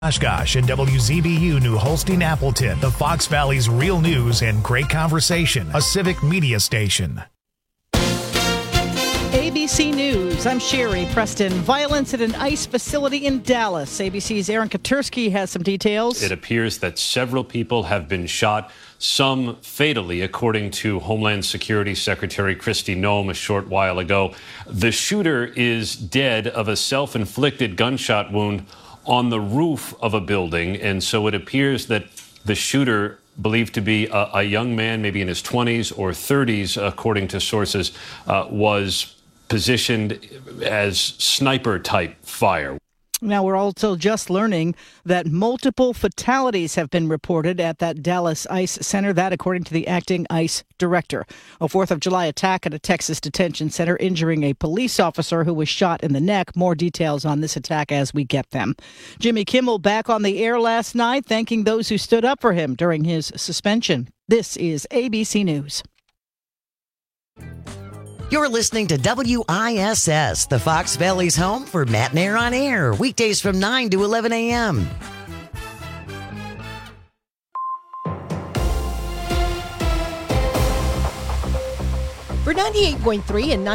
Oshkosh and WZBU New Holstein Appleton, the Fox Valley's real news and great conversation, a civic media station. ABC News, I'm Sherry Preston. Violence at an ICE facility in Dallas. ABC's Aaron Katursky has some details. It appears that several people have been shot, some fatally, according to Homeland Security Secretary Kristi Noem a short while ago. The shooter is dead of a self-inflicted gunshot wound on the roof of a building, and so it appears that the shooter, believed to be a young man, maybe in his 20s or 30s, according to sources, was positioned as sniper-type fire. Now, we're also just learning that multiple fatalities have been reported at that Dallas ICE center. That, according to the acting ICE director. A 4th of July attack at a Texas detention center, injuring a police officer who was shot in the neck. More details on this attack as we get them. Jimmy Kimmel back on the air last night, thanking those who stood up for him during his suspension. This is ABC News. You're listening to WISS, the Fox Valley's home for Matt and Air on Air, weekdays from 9 to 11 a.m. For 98.3 and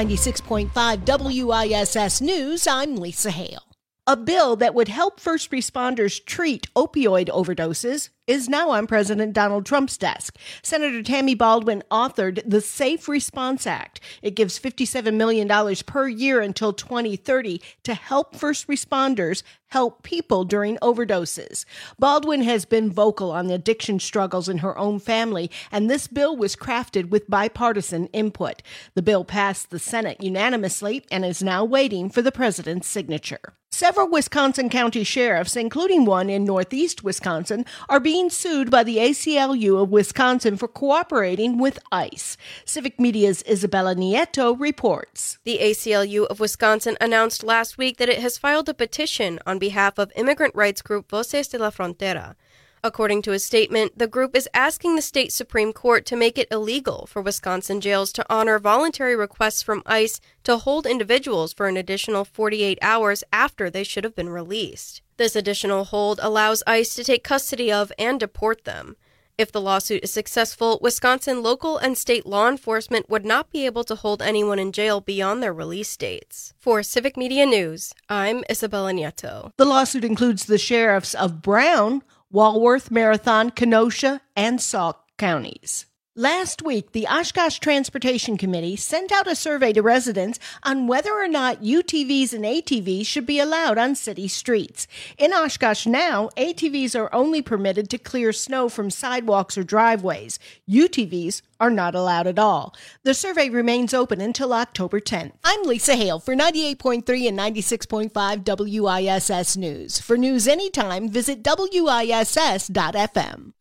96.5 WISS News, I'm Lisa Hale. A bill that would help first responders treat opioid overdoses is now on President Donald Trump's desk. Senator Tammy Baldwin authored the Safe Response Act. It gives $57 million per year until 2030 to help first responders help people during overdoses. Baldwin has been vocal on the addiction struggles in her own family, and this bill was crafted with bipartisan input. The bill passed the Senate unanimously and is now waiting for the president's signature. Several Wisconsin county sheriffs, including one in northeast Wisconsin, are being sued by the ACLU of Wisconsin for cooperating with ICE. Civic Media's Isabella Nieto reports. The ACLU of Wisconsin announced last week that it has filed a petition on behalf of immigrant rights group Voces de la Frontera. According to a statement, the group is asking the state Supreme Court to make it illegal for Wisconsin jails to honor voluntary requests from ICE to hold individuals for an additional 48 hours after they should have been released. This additional hold allows ICE to take custody of and deport them. If the lawsuit is successful, Wisconsin local and state law enforcement would not be able to hold anyone in jail beyond their release dates. For Civic Media News, I'm Isabella Nieto. The lawsuit includes the sheriffs of Brown, Walworth, Marathon, Kenosha, and Sauk counties. Last week, the Oshkosh Transportation Committee sent out a survey to residents on whether or not UTVs and ATVs should be allowed on city streets. In Oshkosh now, ATVs are only permitted to clear snow from sidewalks or driveways. UTVs are not allowed at all. The survey remains open until October 10th. I'm Lisa Hale for 98.3 and 96.5 WISS News. For news anytime, visit WISS.FM.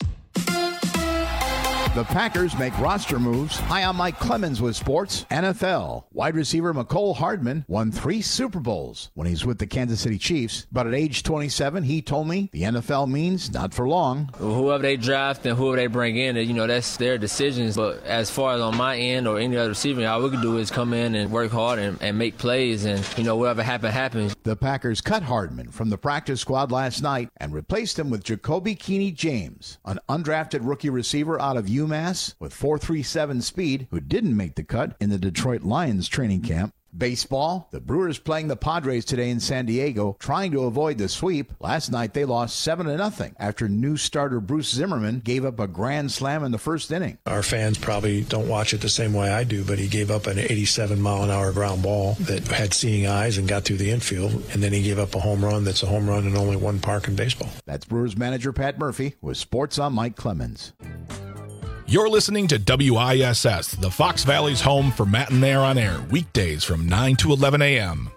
The Packers make roster moves. Hi, I'm Mike Clemens with Sports NFL. Wide receiver McCole Hardman won 3 Super Bowls when he's with the Kansas City Chiefs. But at age 27, he told me the NFL means not for long. Whoever they draft and whoever they bring in, that's their decisions. But as far as on my end or any other receiver, all we can do is come in and work hard and make plays. And, whatever happens. The Packers cut Hardman from the practice squad last night and replaced him with Jacoby Keeney James, an undrafted rookie receiver out of UMass with 4.37 speed who didn't make the cut in the Detroit Lions training camp. Baseball, the Brewers playing the Padres today in San Diego, trying to avoid the sweep. Last night they lost 7-0 after new starter Bruce Zimmerman gave up a grand slam in the first inning. Our fans probably don't watch it the same way I do, but he gave up an 87-mile-an-hour ground ball that had seeing eyes and got through the infield, and then he gave up a home run that's a home run in only one park in baseball. That's Brewers manager Pat Murphy with Sports on Mike Clemens. You're listening to WISS, the Fox Valley's home for Matt and Air on Air, weekdays from 9 to 11 a.m.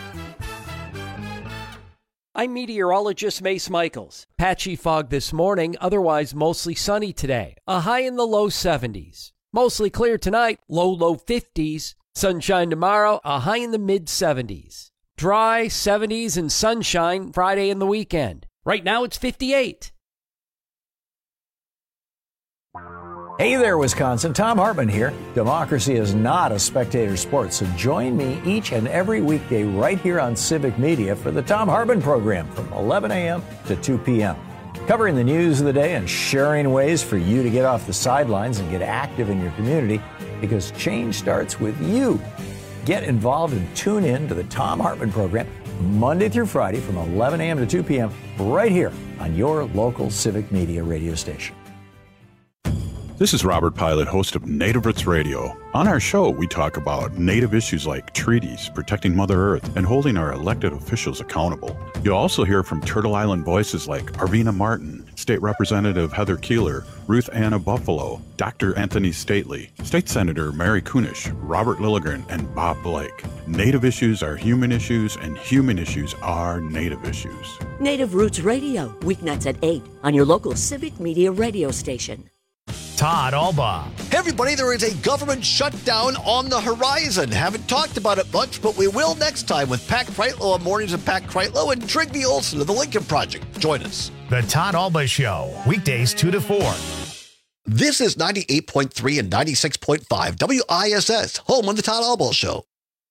I'm meteorologist Mace Michaels. Patchy fog this morning, otherwise mostly sunny today. A high in the low 70s. Mostly clear tonight, low 50s. Sunshine tomorrow, a high in the mid 70s. Dry 70s and sunshine Friday and the weekend. Right now it's 58. Hey there, Wisconsin. Tom Hartman here. Democracy is not a spectator sport, so join me each and every weekday right here on Civic Media for the Tom Hartman program from 11 a.m. to 2 p.m. Covering the news of the day and sharing ways for you to get off the sidelines and get active in your community, because change starts with you. Get involved and tune in to the Tom Hartman program Monday through Friday from 11 a.m. to 2 p.m. right here on your local Civic Media radio station. This is Robert Pilot, host of Native Roots Radio. On our show, we talk about Native issues like treaties, protecting Mother Earth, and holding our elected officials accountable. You'll also hear from Turtle Island voices like Arvina Martin, State Representative Heather Keeler, Ruth Anna Buffalo, Dr. Anthony Stately, State Senator Mary Kunish, Robert Lilligren, and Bob Blake. Native issues are human issues, and human issues are Native issues. Native Roots Radio, weeknights at 8 on your local Civic Media radio station. Todd Alba. Hey everybody, there is a government shutdown on the horizon. Haven't talked about it much, but we will next time with Pat Kreitlow on Mornings of Pat Kreitlow and Trigby Olson of the Lincoln Project. Join us. The Todd Alba Show, weekdays 2 to 4. This is 98.3 and 96.5 WISS, home of the Todd Alba Show.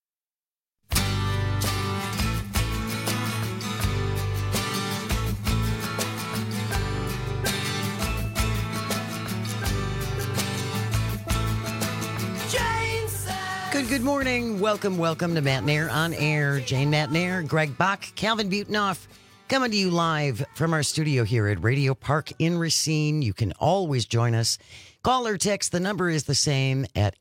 Good morning. Welcome to Matt Nair on Air. Jane Matt Nair, Greg Bach, Calvin Butenoff, coming to you live from our studio here at Radio Park in Racine. You can always join us. Call or text. The number is the same at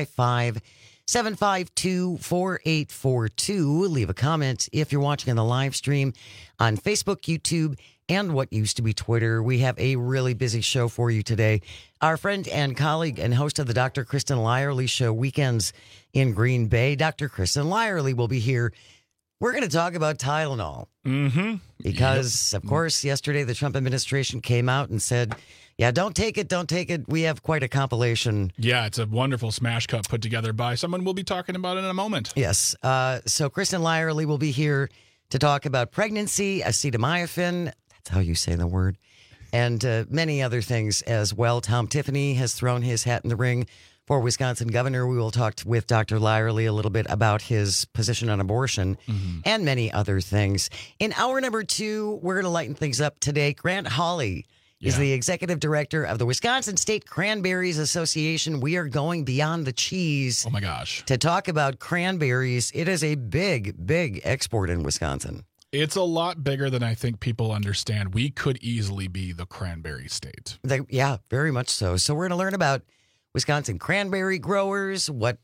855-752-4842. Leave a comment if you're watching on the live stream on Facebook, YouTube, and what used to be Twitter. We have a really busy show for you today. Our friend and colleague and host of the Dr. Kristen Lyerly Show weekends in Green Bay, Dr. Kristen Lyerly will be here. We're going to talk about Tylenol. Mm-hmm. Because, of course, yesterday the Trump administration came out and said, yeah, don't take it. We have quite a compilation. Yeah, it's a wonderful smash cut put together by someone we'll be talking about in a moment. Yes. So Kristen Lyerly will be here to talk about pregnancy, acetaminophen. That's how you say the word. And many other things as well. Tom Tiffany has thrown his hat in the ring for Wisconsin governor. We will talk with Dr. Lyerly a little bit about his position on abortion and many other things. In hour number 2, we're going to lighten things up today. Grant Hawley is the executive director of the Wisconsin State Cranberries Association. We are going beyond the cheese. Oh, my gosh. To talk about cranberries. It is a big, big export in Wisconsin. It's a lot bigger than I think people understand. We could easily be the cranberry state. Yeah, very much so. So we're going to learn about Wisconsin cranberry growers, what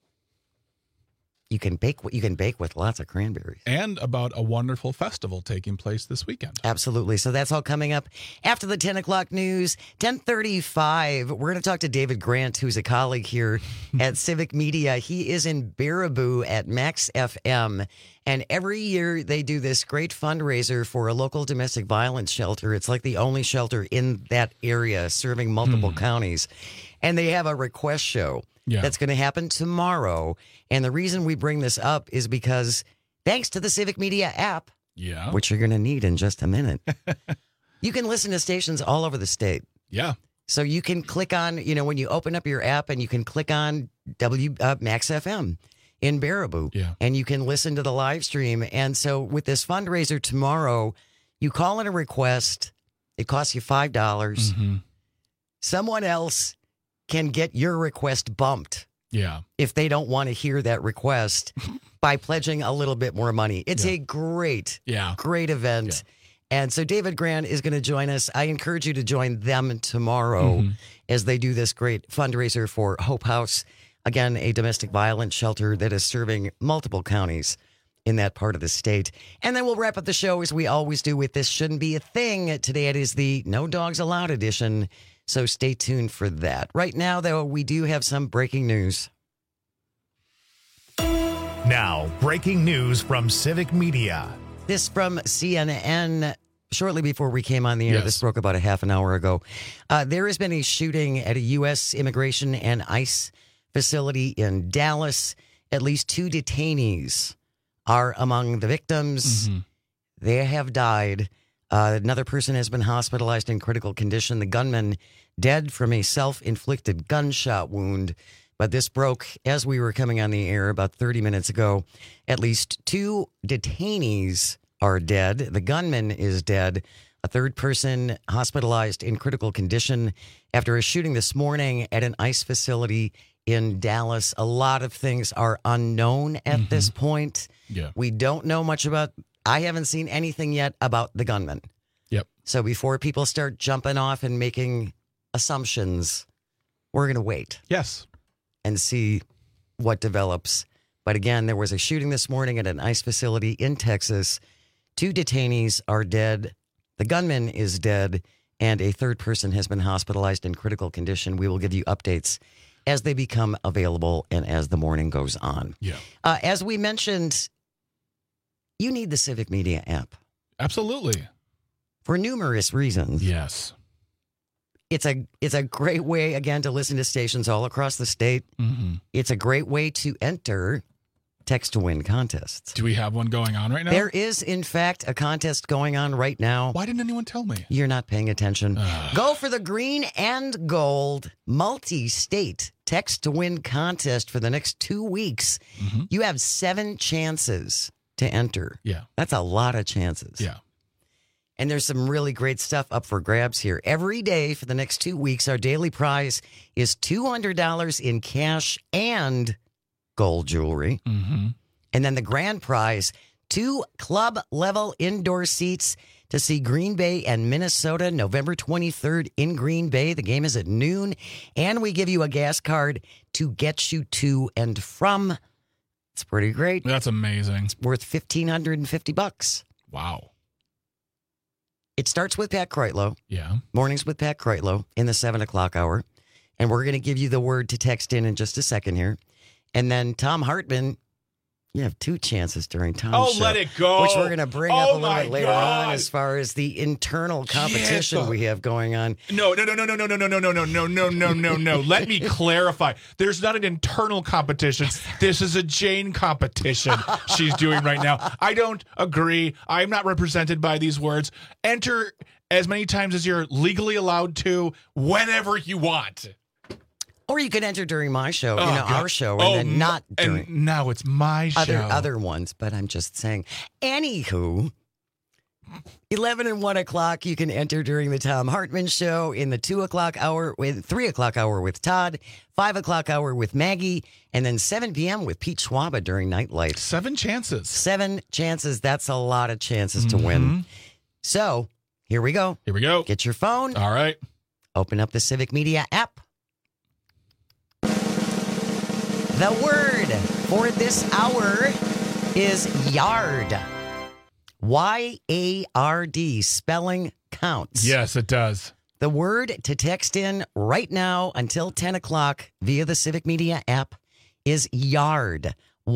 you can bake with lots of cranberries. And about a wonderful festival taking place this weekend. Absolutely. So that's all coming up after the 10 o'clock news. 10:35, we're going to talk to David Grant, who's a colleague here at Civic Media. He is in Baraboo at Max FM. And every year they do this great fundraiser for a local domestic violence shelter. It's like the only shelter in that area serving multiple counties. And they have a request show that's going to happen tomorrow. And the reason we bring this up is because thanks to the Civic Media app, which you're going to need in just a minute, you can listen to stations all over the state. Yeah. So you can click on, when you open up your app and you can click on Max FM in Baraboo, and you can listen to the live stream. And so with this fundraiser tomorrow, you call in a request. It costs you $5. Someone else can get your request bumped. Yeah. If they don't want to hear that request by pledging a little bit more money. It's a great event. And so David Grant is going to join us. I encourage you to join them tomorrow as they do this great fundraiser for Hope House. Again, a domestic violence shelter that is serving multiple counties in that part of the state. And then we'll wrap up the show as we always do with This Shouldn't Be a Thing. Today it is the No Dogs Allowed edition. So stay tuned for that. Right now, though, we do have some breaking news. Now, breaking news from Civic Media. This from CNN. Shortly before we came on the air, this broke about a half an hour ago. There has been a shooting at a U.S. immigration and ICE facility in Dallas. At least 2 detainees are among the victims. They have died. Another person has been hospitalized in critical condition. The gunman dead from a self-inflicted gunshot wound. But this broke as we were coming on the air about 30 minutes ago. At least 2 detainees are dead. The gunman is dead. A third person hospitalized in critical condition after a shooting this morning at an ICE facility in Dallas. A lot of things are unknown at this point. Yeah. We don't know much about, I haven't seen anything yet about the gunman. Yep. So before people start jumping off and making assumptions, we're going to wait. Yes. And see what develops. But again, there was a shooting this morning at an ICE facility in Texas. 2 detainees are dead. The gunman is dead. And a third person has been hospitalized in critical condition. We will give you updates as they become available and as the morning goes on. Yeah. As we mentioned, you need the Civic Media app. Absolutely. For numerous reasons. Yes. It's a great way, again, to listen to stations all across the state. Mm-hmm. It's a great way to enter text to win contests. Do we have one going on right now? There is, in fact, a contest going on right now. Why didn't anyone tell me? You're not paying attention. Go for the green and gold multi-state text to win contest for the next 2 weeks. Mm-hmm. You have 7 chances to enter. Yeah. That's a lot of chances. Yeah. And there's some really great stuff up for grabs here. Every day for the next 2 weeks, our daily prize is $200 in cash and gold jewelry. Mm-hmm. And then the grand prize, 2 club-level indoor seats to see Green Bay and Minnesota November 23rd in Green Bay. The game is at noon. And we give you a gas card to get you to and from. It's pretty great. That's amazing. It's worth $1,550. Wow. It starts with Pat Kreitlow. Yeah. Mornings with Pat Kreitlow in the 7 o'clock hour. And we're going to give you the word to text in just a second here. And then Tom Hartman, you have 2 chances during Tom's show. Let it go. Which we're going to bring up a little bit later God. on as far as the internal competition we have going on. No. Let me clarify. There's not an internal competition. This is a Jane competition she's doing right now. I don't agree. I'm not represented by these words. Enter as many times as you're legally allowed to, whenever you want. Or you could enter during my show, our show, and then not during. And now it's my show. Other ones, but I'm just saying. Anywho, 11 and 1 o'clock, you can enter during the Tom Hartman show in the 2 o'clock hour, with 3 o'clock hour with Todd, 5 o'clock hour with Maggie, and then 7 p.m. with Pete Schwaba during Nightlight. 7 chances. 7 chances. That's a lot of chances to win. So here we go. Here we go. Get your phone. All right. Open up the Civic Media app. The word for this hour is yard. Y-A-R-D. Spelling counts. Yes, it does. The word to text in right now until 10 o'clock via the Civic Media app is yard.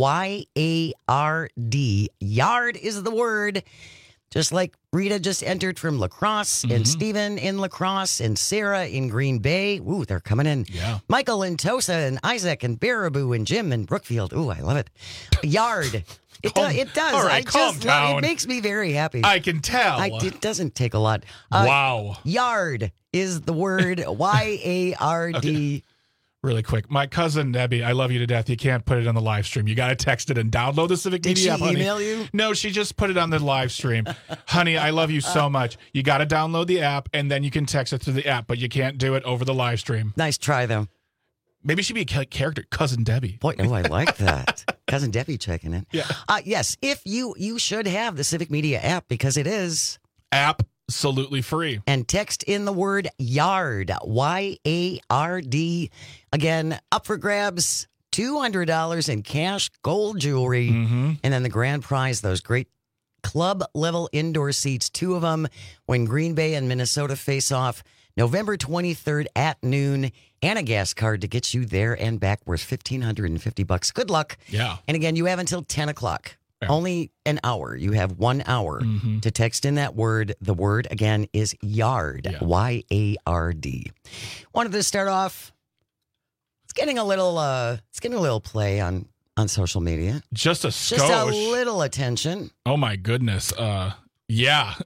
Y-A-R-D. Yard is the word. Just like Rita just entered from La Crosse, and Stephen in La Crosse, and Sarah in Green Bay. Ooh, they're coming in. Yeah. Michael in Tosa, and Isaac and Baraboo, and Jim in Brookfield. Ooh, I love it. Yard. It does. All right, calm down. It makes me very happy. I can tell. It doesn't take a lot. Wow. Yard is the word. Y-A-R-D. Okay. Really quick. My cousin, Debbie, I love you to death. You can't put it on the live stream. You got to text it and download the Civic Media app, honey. Did she email you? No, she just put it on the live stream. Honey, I love you so much. You got to download the app, and then you can text it through the app, but you can't do it over the live stream. Nice try, though. Maybe she'd be a character, Cousin Debbie. Boy, I like that. Cousin Debbie checking in. Yeah. Yes, if you should have the Civic Media app because it is absolutely free. And text in the word yard, Y-A-R-D. Again, up for grabs, $200 in cash, gold jewelry, and then the grand prize, those great club-level indoor seats, 2 of them when Green Bay and Minnesota face off November 23rd at noon, and a gas card to get you there and back worth $1,550. Good luck. Yeah. And again, you have until 10 o'clock. Yeah. Only an hour. You have 1 hour to text in that word. The word, again, is yard. Yeah. Y-A-R-D. Wanted to start off. It's getting a little play on social media. Just a skosh. Just a little attention. Oh, my goodness. Yeah.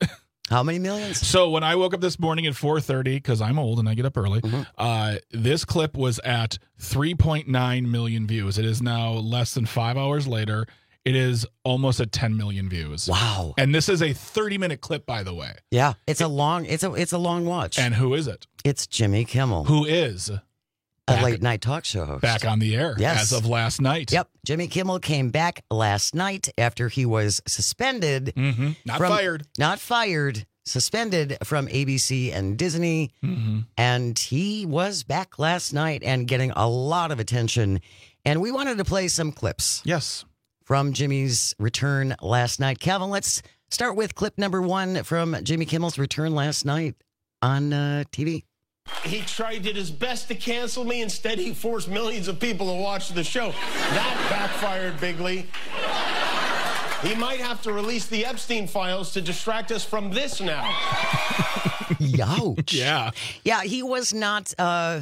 How many millions? So when I woke up this morning at 4:30, because I'm old and I get up early, this clip was at 3.9 million views. It is now less than 5 hours later. It is almost at 10 million views. Wow. And this is a 30-minute clip, by the way. Yeah, it's a long watch. And who is it? It's Jimmy Kimmel. Who is a late night talk show host. Back on the air as of last night. Yep. Jimmy Kimmel came back last night after he was suspended. Not fired. Suspended from ABC and Disney. And he was back last night and getting a lot of attention. And we wanted to play some clips. Yes. From Jimmy's return last night. Calvin, let's start with clip number 1 from Jimmy Kimmel's return last night on TV. He did his best to cancel me. Instead, he forced millions of people to watch the show. That backfired bigly. He might have to release the Epstein files to distract us from this now. Youch. Yeah. Yeah, he was not,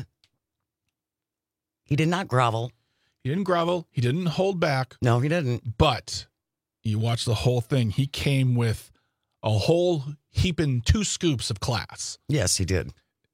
he did not grovel. He didn't grovel. He didn't hold back. No, he didn't. But you watch the whole thing. He came with a whole heaping 2 scoops of class. Yes, he did.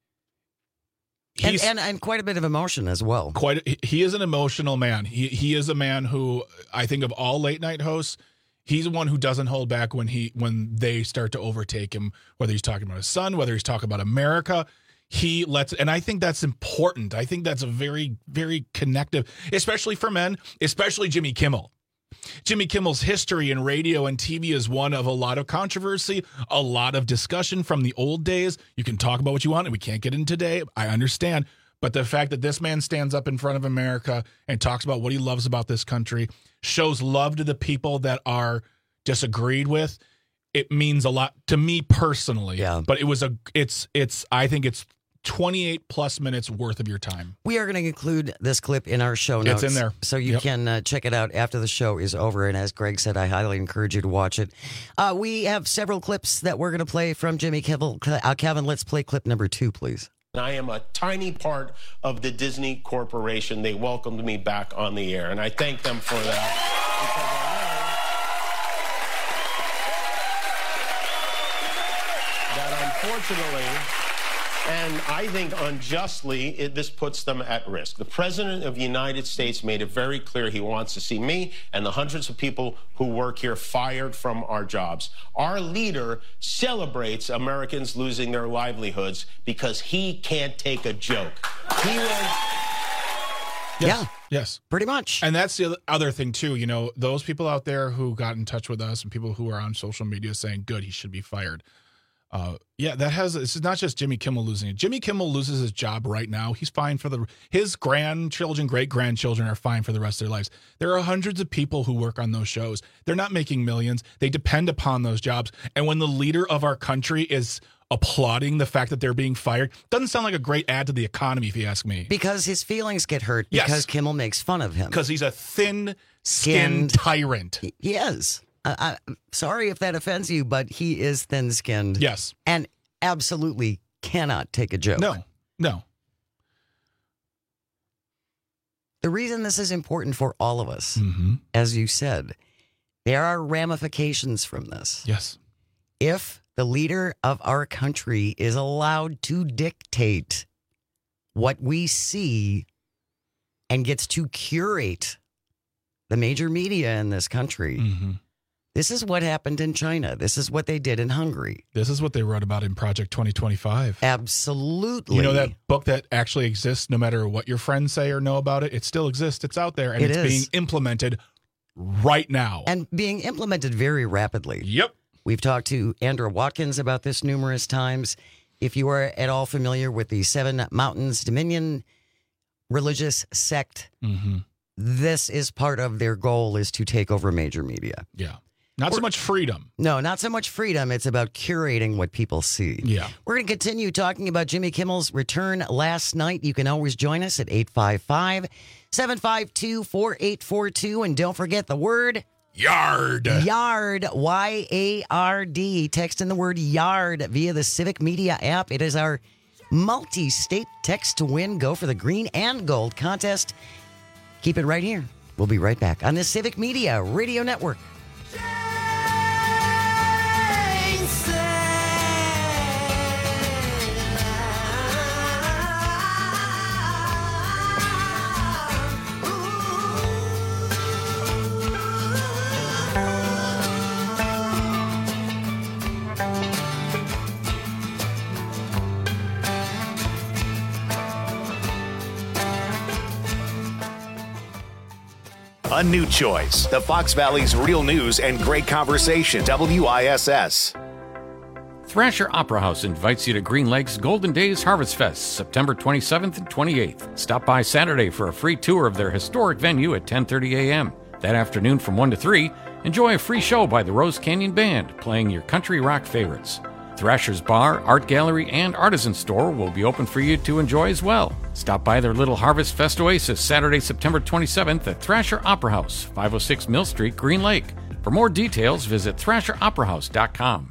And quite a bit of emotion as well. He is an emotional man. He is a man who, I think of all late night hosts, he's the one who doesn't hold back when they start to overtake him, whether he's talking about his son, whether he's talking about America. He lets, and I think that's important. I think that's a very, very connective, especially for men, especially Jimmy Kimmel. Jimmy Kimmel's history in radio and TV is one of a lot of controversy, a lot of discussion from the old days. You can talk about what you want, and we can't get in today. I understand. But the fact that this man stands up in front of America and talks about what he loves about this country, shows love to the people that are disagreed with, it means a lot to me personally. Yeah. But I think it's 28 plus minutes worth of your time. We are going to include this clip in our show notes. It's in there. So you can check it out after the show is over. And as Greg said, I highly encourage you to watch it. We have several clips that we're going to play from Jimmy Kimmel. Calvin, let's play clip number 2, please. I am a tiny part of the Disney Corporation. They welcomed me back on the air, and I thank them for that. Unfortunately, and I think unjustly, this puts them at risk. The President of the United States made it very clear he wants to see me and the hundreds of people who work here fired from our jobs. Our leader celebrates Americans losing their livelihoods because he can't take a joke. He was... Yes. Pretty much. And that's the other thing, too. You know, those people out there who got in touch with us and people who are on social media saying, good, he should be fired. This is not just Jimmy Kimmel losing it. Jimmy Kimmel loses his job right now. He's fine for his grandchildren, great-grandchildren are fine for the rest of their lives. There are hundreds of people who work on those shows. They're not making millions. They depend upon those jobs. And when the leader of our country is applauding the fact that they're being fired, doesn't sound like a great add to the economy, if you ask me. Because his feelings get hurt because Kimmel makes fun of him. Because he's a thin-skinned tyrant. He is. I'm sorry if that offends you, but he is thin-skinned. Yes. And absolutely cannot take a joke. No. The reason this is important for all of us, as you said, there are ramifications from this. Yes. If the leader of our country is allowed to dictate what we see and gets to curate the major media in this country, this is what happened in China. This is what they did in Hungary. This is what they wrote about in Project 2025. Absolutely. You know that book that actually exists no matter what your friends say or know about it? It still exists. It's out there, and it's being implemented right now. And being implemented very rapidly. Yep. We've talked to Andrew Watkins about this numerous times. If you are at all familiar with the Seven Mountains Dominion religious sect, this is part of their goal, is to take over major media. Yeah. Not so much freedom. No, not so much freedom. It's about curating what people see. Yeah. We're going to continue talking about Jimmy Kimmel's return last night. You can always join us at 855-752-4842. And don't forget the word YARD. YARD. YARD. Text in the word YARD via the Civic Media app. It is our multi-state text to win. Go for the green and gold contest. Keep it right here. We'll be right back on the Civic Media Radio Network. A new choice. The Fox Valley's real news and great conversation. WISS. Thrasher Opera House invites you to Green Lake's Golden Days Harvest Fest, September 27th and 28th. Stop by Saturday for a free tour of their historic venue at 10:30 a.m. That afternoon from 1 to 3, enjoy a free show by the Rose Canyon Band, playing your country rock favorites. Thrasher's Bar, Art Gallery, and Artisan Store will be open for you to enjoy as well. Stop by their little Harvest Fest Oasis Saturday, September 27th at Thrasher Opera House, 506 Mill Street, Green Lake. For more details, visit thrasheroperahouse.com.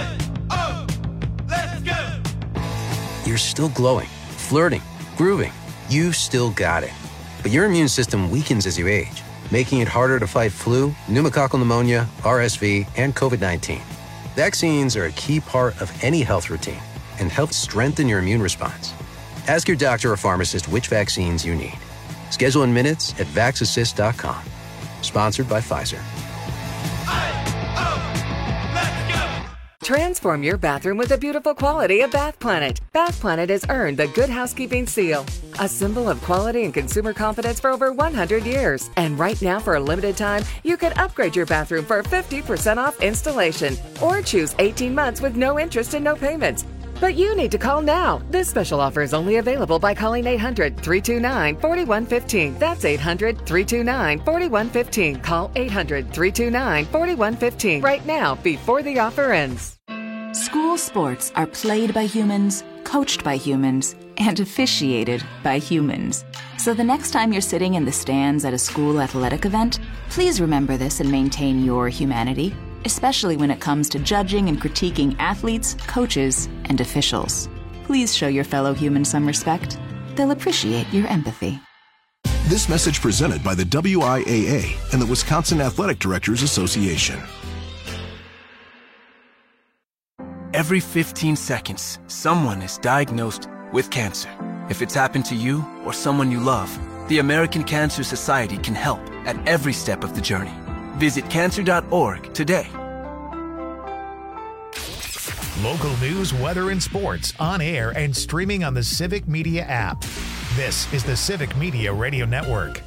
You're still glowing, flirting, grooving. You still got it. But your immune system weakens as you age, making it harder to fight flu, pneumococcal pneumonia, RSV, and COVID-19. Vaccines are a key part of any health routine and help strengthen your immune response. Ask your doctor or pharmacist which vaccines you need. Schedule in minutes at vaxassist.com. Sponsored by Pfizer. Transform your bathroom with the beautiful quality of Bath Planet. Bath Planet has earned the Good Housekeeping Seal, a symbol of quality and consumer confidence for over 100 years. And right now, for a limited time, you can upgrade your bathroom for 50% off installation or choose 18 months with no interest and no payments. But you need to call now. This special offer is only available by calling 800-329-4115. That's 800-329-4115. Call 800-329-4115 right now before the offer ends. School sports are played by humans, coached by humans, and officiated by humans. So the next time you're sitting in the stands at a school athletic event, please remember this and maintain your humanity, especially when it comes to judging and critiquing athletes, coaches, and officials. Please show your fellow humans some respect. They'll appreciate your empathy. This message presented by the WIAA and the Wisconsin Athletic Directors Association. Every 15 seconds, someone is diagnosed with cancer. If it's happened to you or someone you love, the American Cancer Society can help at every step of the journey. Visit cancer.org today. Local news, weather, and sports on air and streaming on the Civic Media app. This is the Civic Media Radio Network.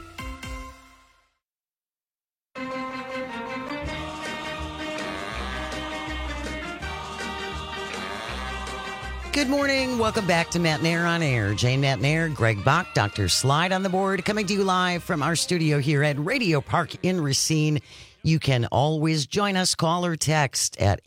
Good morning. Welcome back to Matt Nair on Air. Jane Matt Nair, Greg Bach, Dr. Slide on the board, coming to you live from our studio here at Radio Park in Racine. You can always join us, call or text at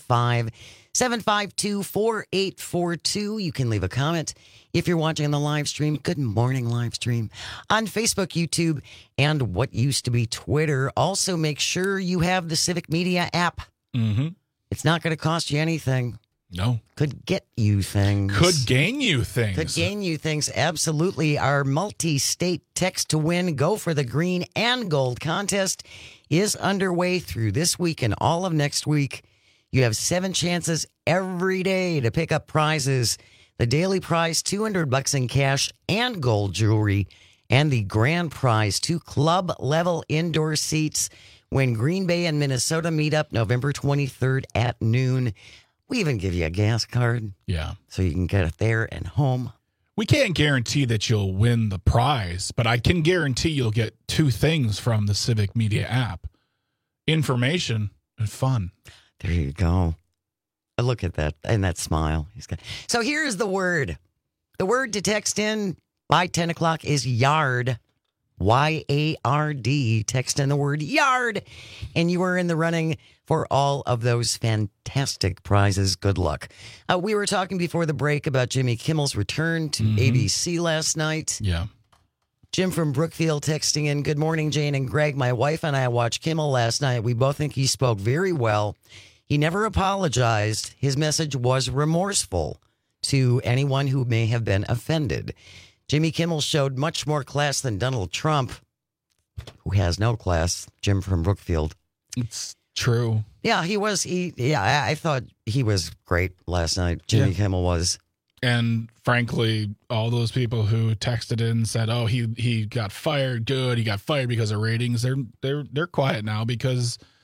855-752-4842. You can leave a comment if you're watching the live stream. Good morning, live stream on Facebook, YouTube, and what used to be Twitter. Also, make sure you have the Civic Media app. Mm-hmm. It's not going to cost you anything. No. Could get you things. Could gain you things. Could gain you things. Absolutely. Our multi-state text to win, go for the green and gold contest is underway through this week and all of next week. You have 7 chances every day to pick up prizes. The daily prize, $200 in cash and gold jewelry, and the grand prize, 2 club-level indoor seats when Green Bay and Minnesota meet up November 23rd at noon. We even give you a gas card. Yeah. So you can get it there and home. We can't guarantee that you'll win the prize, but I can guarantee you'll get 2 things from the Civic Media app. Information and fun. There you go. Look at that. And that smile. So here's the word. The word to text in by 10 o'clock is yard. Y-A-R-D. Text in the word yard. And you are in the running for all of those fantastic prizes. Good luck. We were talking before the break about Jimmy Kimmel's return to ABC last night. Yeah. Jim from Brookfield texting in, good morning, Jane and Greg. My wife and I watched Kimmel last night. We both think he spoke very well. He never apologized. His message was remorseful to anyone who may have been offended. Jimmy Kimmel showed much more class than Donald Trump, who has no class. Jim from Brookfield. It's true. Yeah, he was. I thought he was great last night. Jimmy Kimmel was. And frankly, all those people who texted in and said, "Oh, he got fired. Good, he got fired because of ratings." They're quiet now because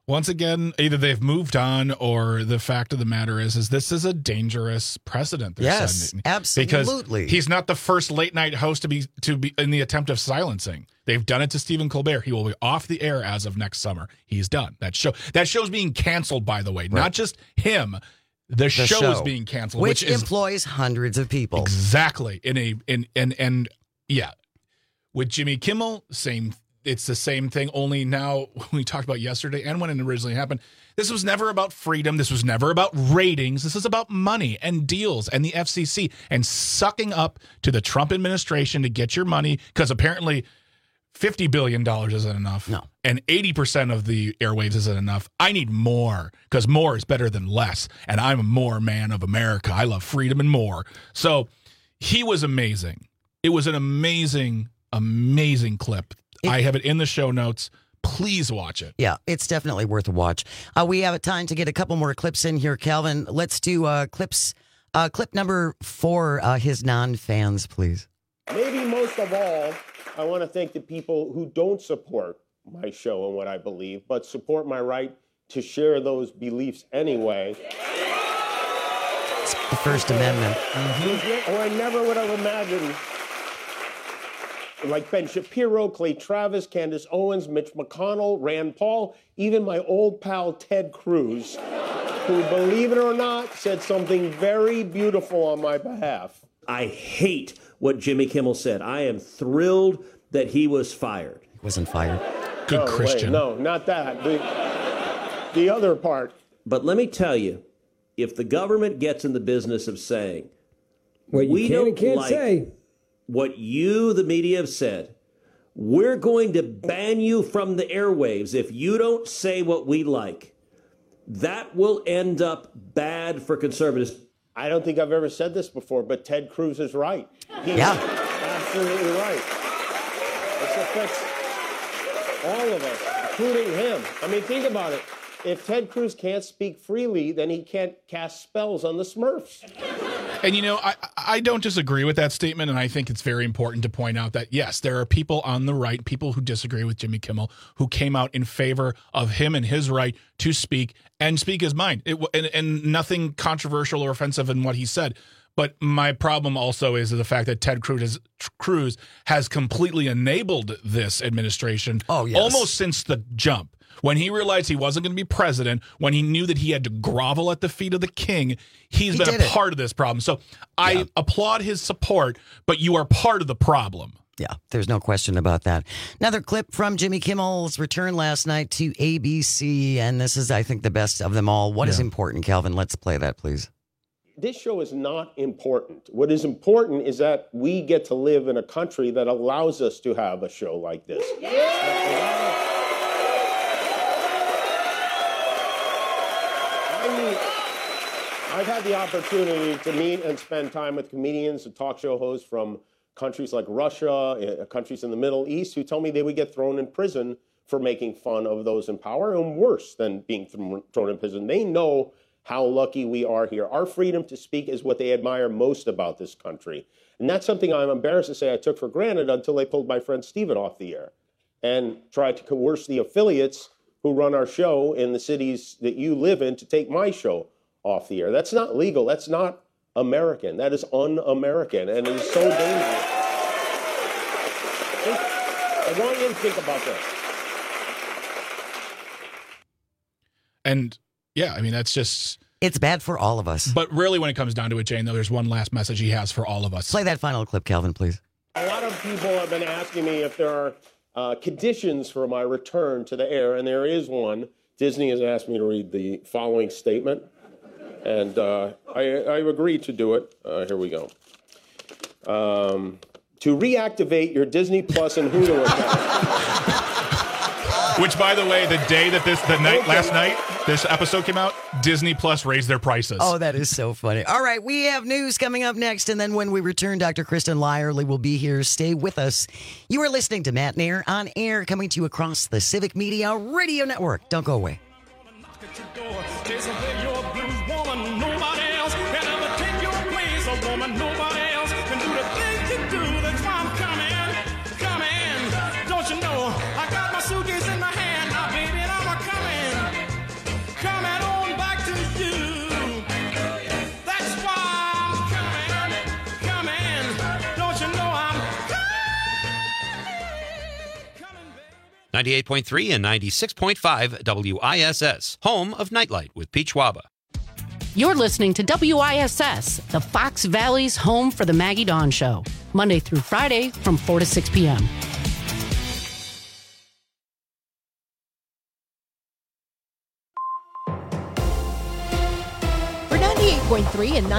Once again, either they've moved on, or the fact of the matter is this is a dangerous precedent. Yes, setting. absolutely. Because he's not the first late night host to be in the attempt of silencing. They've done it to Stephen Colbert. He will be off the air as of next summer. He's done. That show's being canceled, by the way. Right. Not just him. The show is being canceled, which employs hundreds of people. Exactly. And with Jimmy Kimmel, same. It's the same thing, only now we talked about yesterday and when it originally happened. This was never about freedom. This was never about ratings. This is about money and deals and the FCC and sucking up to the Trump administration to get your money, because apparently $50 billion isn't enough. No. And 80% of the airwaves isn't enough. I need more, because more is better than less. And I'm a more man of America. I love freedom and more. So he was amazing. It was an amazing, amazing clip. I have it in the show notes. Please watch it. Yeah, it's definitely worth a watch. We have time to get a couple more clips in here, Calvin. Let's do clip number 4, his non-fans, please. Maybe most of all, I want to thank the people who don't support my show and what I believe, but support my right to share those beliefs anyway. It's the First Amendment. Or I never would have imagined, like Ben Shapiro, Clay Travis, Candace Owens, Mitch McConnell, Rand Paul, even my old pal Ted Cruz, who, believe it or not, said something very beautiful on my behalf. I hate what Jimmy Kimmel said. I am thrilled that he was fired. He wasn't fired. Good Christian. No, not that. The other part. But let me tell you, if the government gets in the business of saying, what you can't say what you, the media, have said, we're going to ban you from the airwaves if you don't say what we like, that will end up bad for conservatives. I don't think I've ever said this before, but Ted Cruz is right. He's absolutely right. This affects all of us, including him. I mean, think about it. If Ted Cruz can't speak freely, then he can't cast spells on the Smurfs. And, I don't disagree with that statement, and I think it's very important to point out that, yes, there are people on the right, people who disagree with Jimmy Kimmel, who came out in favor of him and his right to speak and speak his mind. And nothing controversial or offensive in what he said. But my problem also is the fact that Ted Cruz has completely enabled this administration almost since the jump. When he realized he wasn't going to be president, when he knew that he had to grovel at the feet of the king, he's been a part of this problem. So I applaud his support, but you are part of the problem. Yeah, there's no question about that. Another clip from Jimmy Kimmel's return last night to ABC, and this is, I think, the best of them all. What is important, Calvin? Let's play that, please. This show is not important. What is important is that we get to live in a country that allows us to have a show like this. I've had the opportunity to meet and spend time with comedians and talk show hosts from countries like Russia, countries in the Middle East, who tell me they would get thrown in prison for making fun of those in power, and worse than being thrown in prison. They know how lucky we are here. Our freedom to speak is what they admire most about this country. And that's something I'm embarrassed to say I took for granted until they pulled my friend Stephen off the air and tried to coerce the affiliates who run our show in the cities that you live in to take my show off the air. That's not legal. That's not American. That is un-American, and it is so dangerous. I want you to think about that. And yeah, I mean, that's just... It's bad for all of us. But really, when it comes down to it, Jane, though, there's one last message he has for all of us. Play that final clip, Calvin, please. A lot of people have been asking me if there are conditions for my return to the air, and there is one. Disney has asked me to read the following statement, and I've agreed to do it. Here we go. To reactivate your Disney Plus and Hulu account. Which, by the way, the day that last night, this episode came out, Disney Plus raised their prices. Oh, that is so funny. All right, we have news coming up next, and then when we return, Dr. Kristen Lyerly will be here. Stay with us. You are listening to Matt Nair on air, coming to you across the Civic Media Radio Network. Don't go away. Suitcase in my hand, now baby, I'm a coming. 98.3 and 96.5 WISS, home of Nightlight with Peach Waba. You're listening to WISS, the Fox Valley's home for the Maggie Dawn Show, Monday through Friday from 4 to 6 p.m. For 98.3 and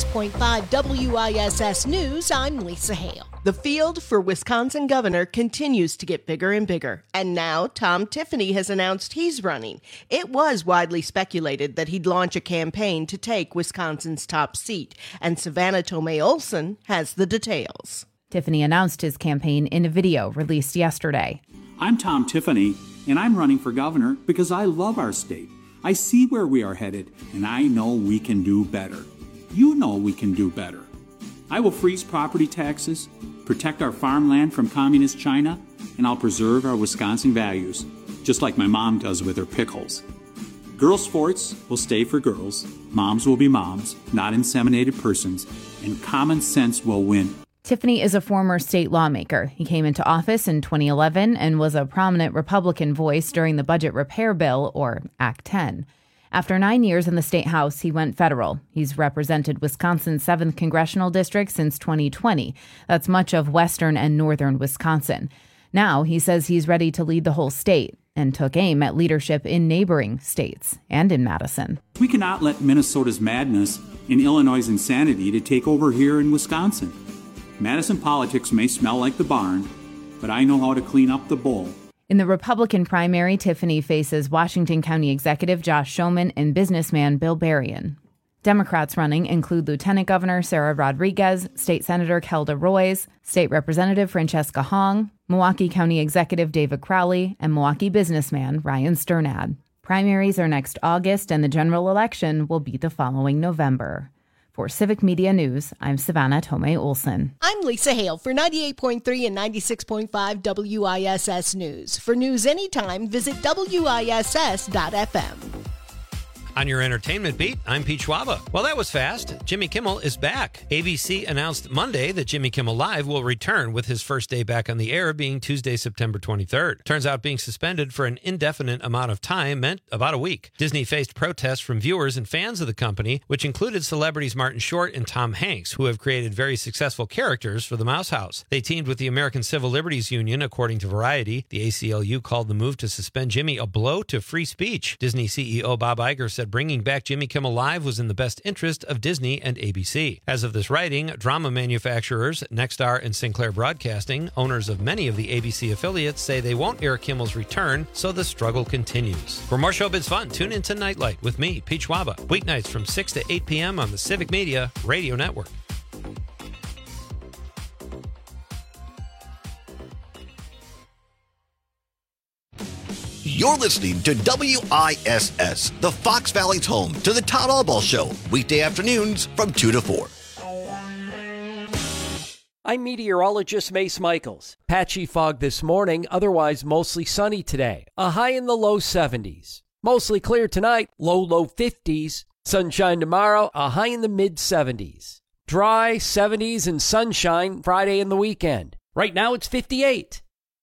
96.5 WISS News, I'm Lisa Hale. The field for Wisconsin governor continues to get bigger and bigger, and now Tom Tiffany has announced he's running. It was widely speculated that he'd launch a campaign to take Wisconsin's top seat, and Savannah Tomei Olson has the details. Tiffany announced his campaign in a video released yesterday. I'm Tom Tiffany, and I'm running for governor because I love our state. I see where we are headed, and I know we can do better. You know we can do better. I will freeze property taxes, protect our farmland from communist China, and I'll preserve our Wisconsin values, just like my mom does with her pickles. Girls' sports will stay for girls, moms will be moms, not inseminated persons, and common sense will win. Tiffany is a former state lawmaker. He came into office in 2011 and was a prominent Republican voice during the Budget Repair Bill, or Act 10. After 9 years in the state house, he went federal. He's represented Wisconsin's 7th congressional district since 2020. That's much of western and northern Wisconsin. Now he says he's ready to lead the whole state and took aim at leadership in neighboring states and in Madison. We cannot let Minnesota's madness and Illinois' insanity to take over here in Wisconsin. Madison politics may smell like the barn, but I know how to clean up the bowl. In the Republican primary, Tiffany faces Washington County Executive Josh Schoeman and businessman Bill Berrien. Democrats running include Lieutenant Governor Sarah Rodriguez, State Senator Kelda Roys, State Representative Francesca Hong, Milwaukee County Executive David Crowley, and Milwaukee businessman Ryan Sternad. Primaries are next August, and the general election will be the following November. For Civic Media News, I'm Savannah Tomei Olson. I'm Lisa Hale for 98.3 and 96.5 WISS News. For news anytime, visit WISS.FM. On your entertainment beat, I'm Pete Schwaba. Well, that was fast. Jimmy Kimmel is back. ABC announced Monday that Jimmy Kimmel Live will return, with his first day back on the air being Tuesday, September 23rd. Turns out being suspended for an indefinite amount of time meant about a week. Disney faced protests from viewers and fans of the company, which included celebrities Martin Short and Tom Hanks, who have created very successful characters for the Mouse House. They teamed with the American Civil Liberties Union, according to Variety. The ACLU called the move to suspend Jimmy a blow to free speech. Disney CEO Bob Iger said bringing back Jimmy Kimmel Live was in the best interest of Disney and ABC. As of this writing, drama manufacturers Nexstar and Sinclair Broadcasting, owners of many of the ABC affiliates, say they won't air Kimmel's return, so the struggle continues. For more showbiz fun, tune into Nightlight with me, Pete Schwaba, weeknights from 6 to 8 p.m. on the Civic Media Radio Network. You're listening to WISS, the Fox Valley's home to the Todd Albaugh Show, weekday afternoons from 2 to 4. I'm meteorologist Mace Michaels. Patchy fog this morning, otherwise mostly sunny today. A high in the low 70s. Mostly clear tonight, low 50s. Sunshine tomorrow, a high in the mid 70s. Dry 70s and sunshine Friday and the weekend. Right now it's 58.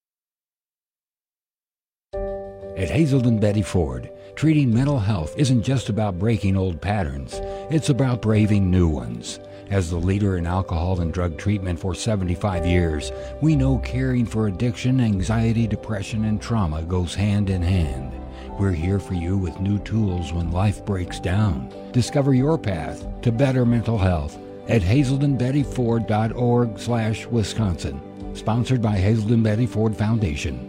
At Hazelden Betty Ford, treating mental health isn't just about breaking old patterns. It's about braving new ones. As the leader in alcohol and drug treatment for 75 years, we know caring for addiction, anxiety, depression, and trauma goes hand in hand. We're here for you with new tools when life breaks down. Discover your path to better mental health at hazeldenbettyford.org/Wisconsin. Sponsored by Hazelden Betty Ford Foundation.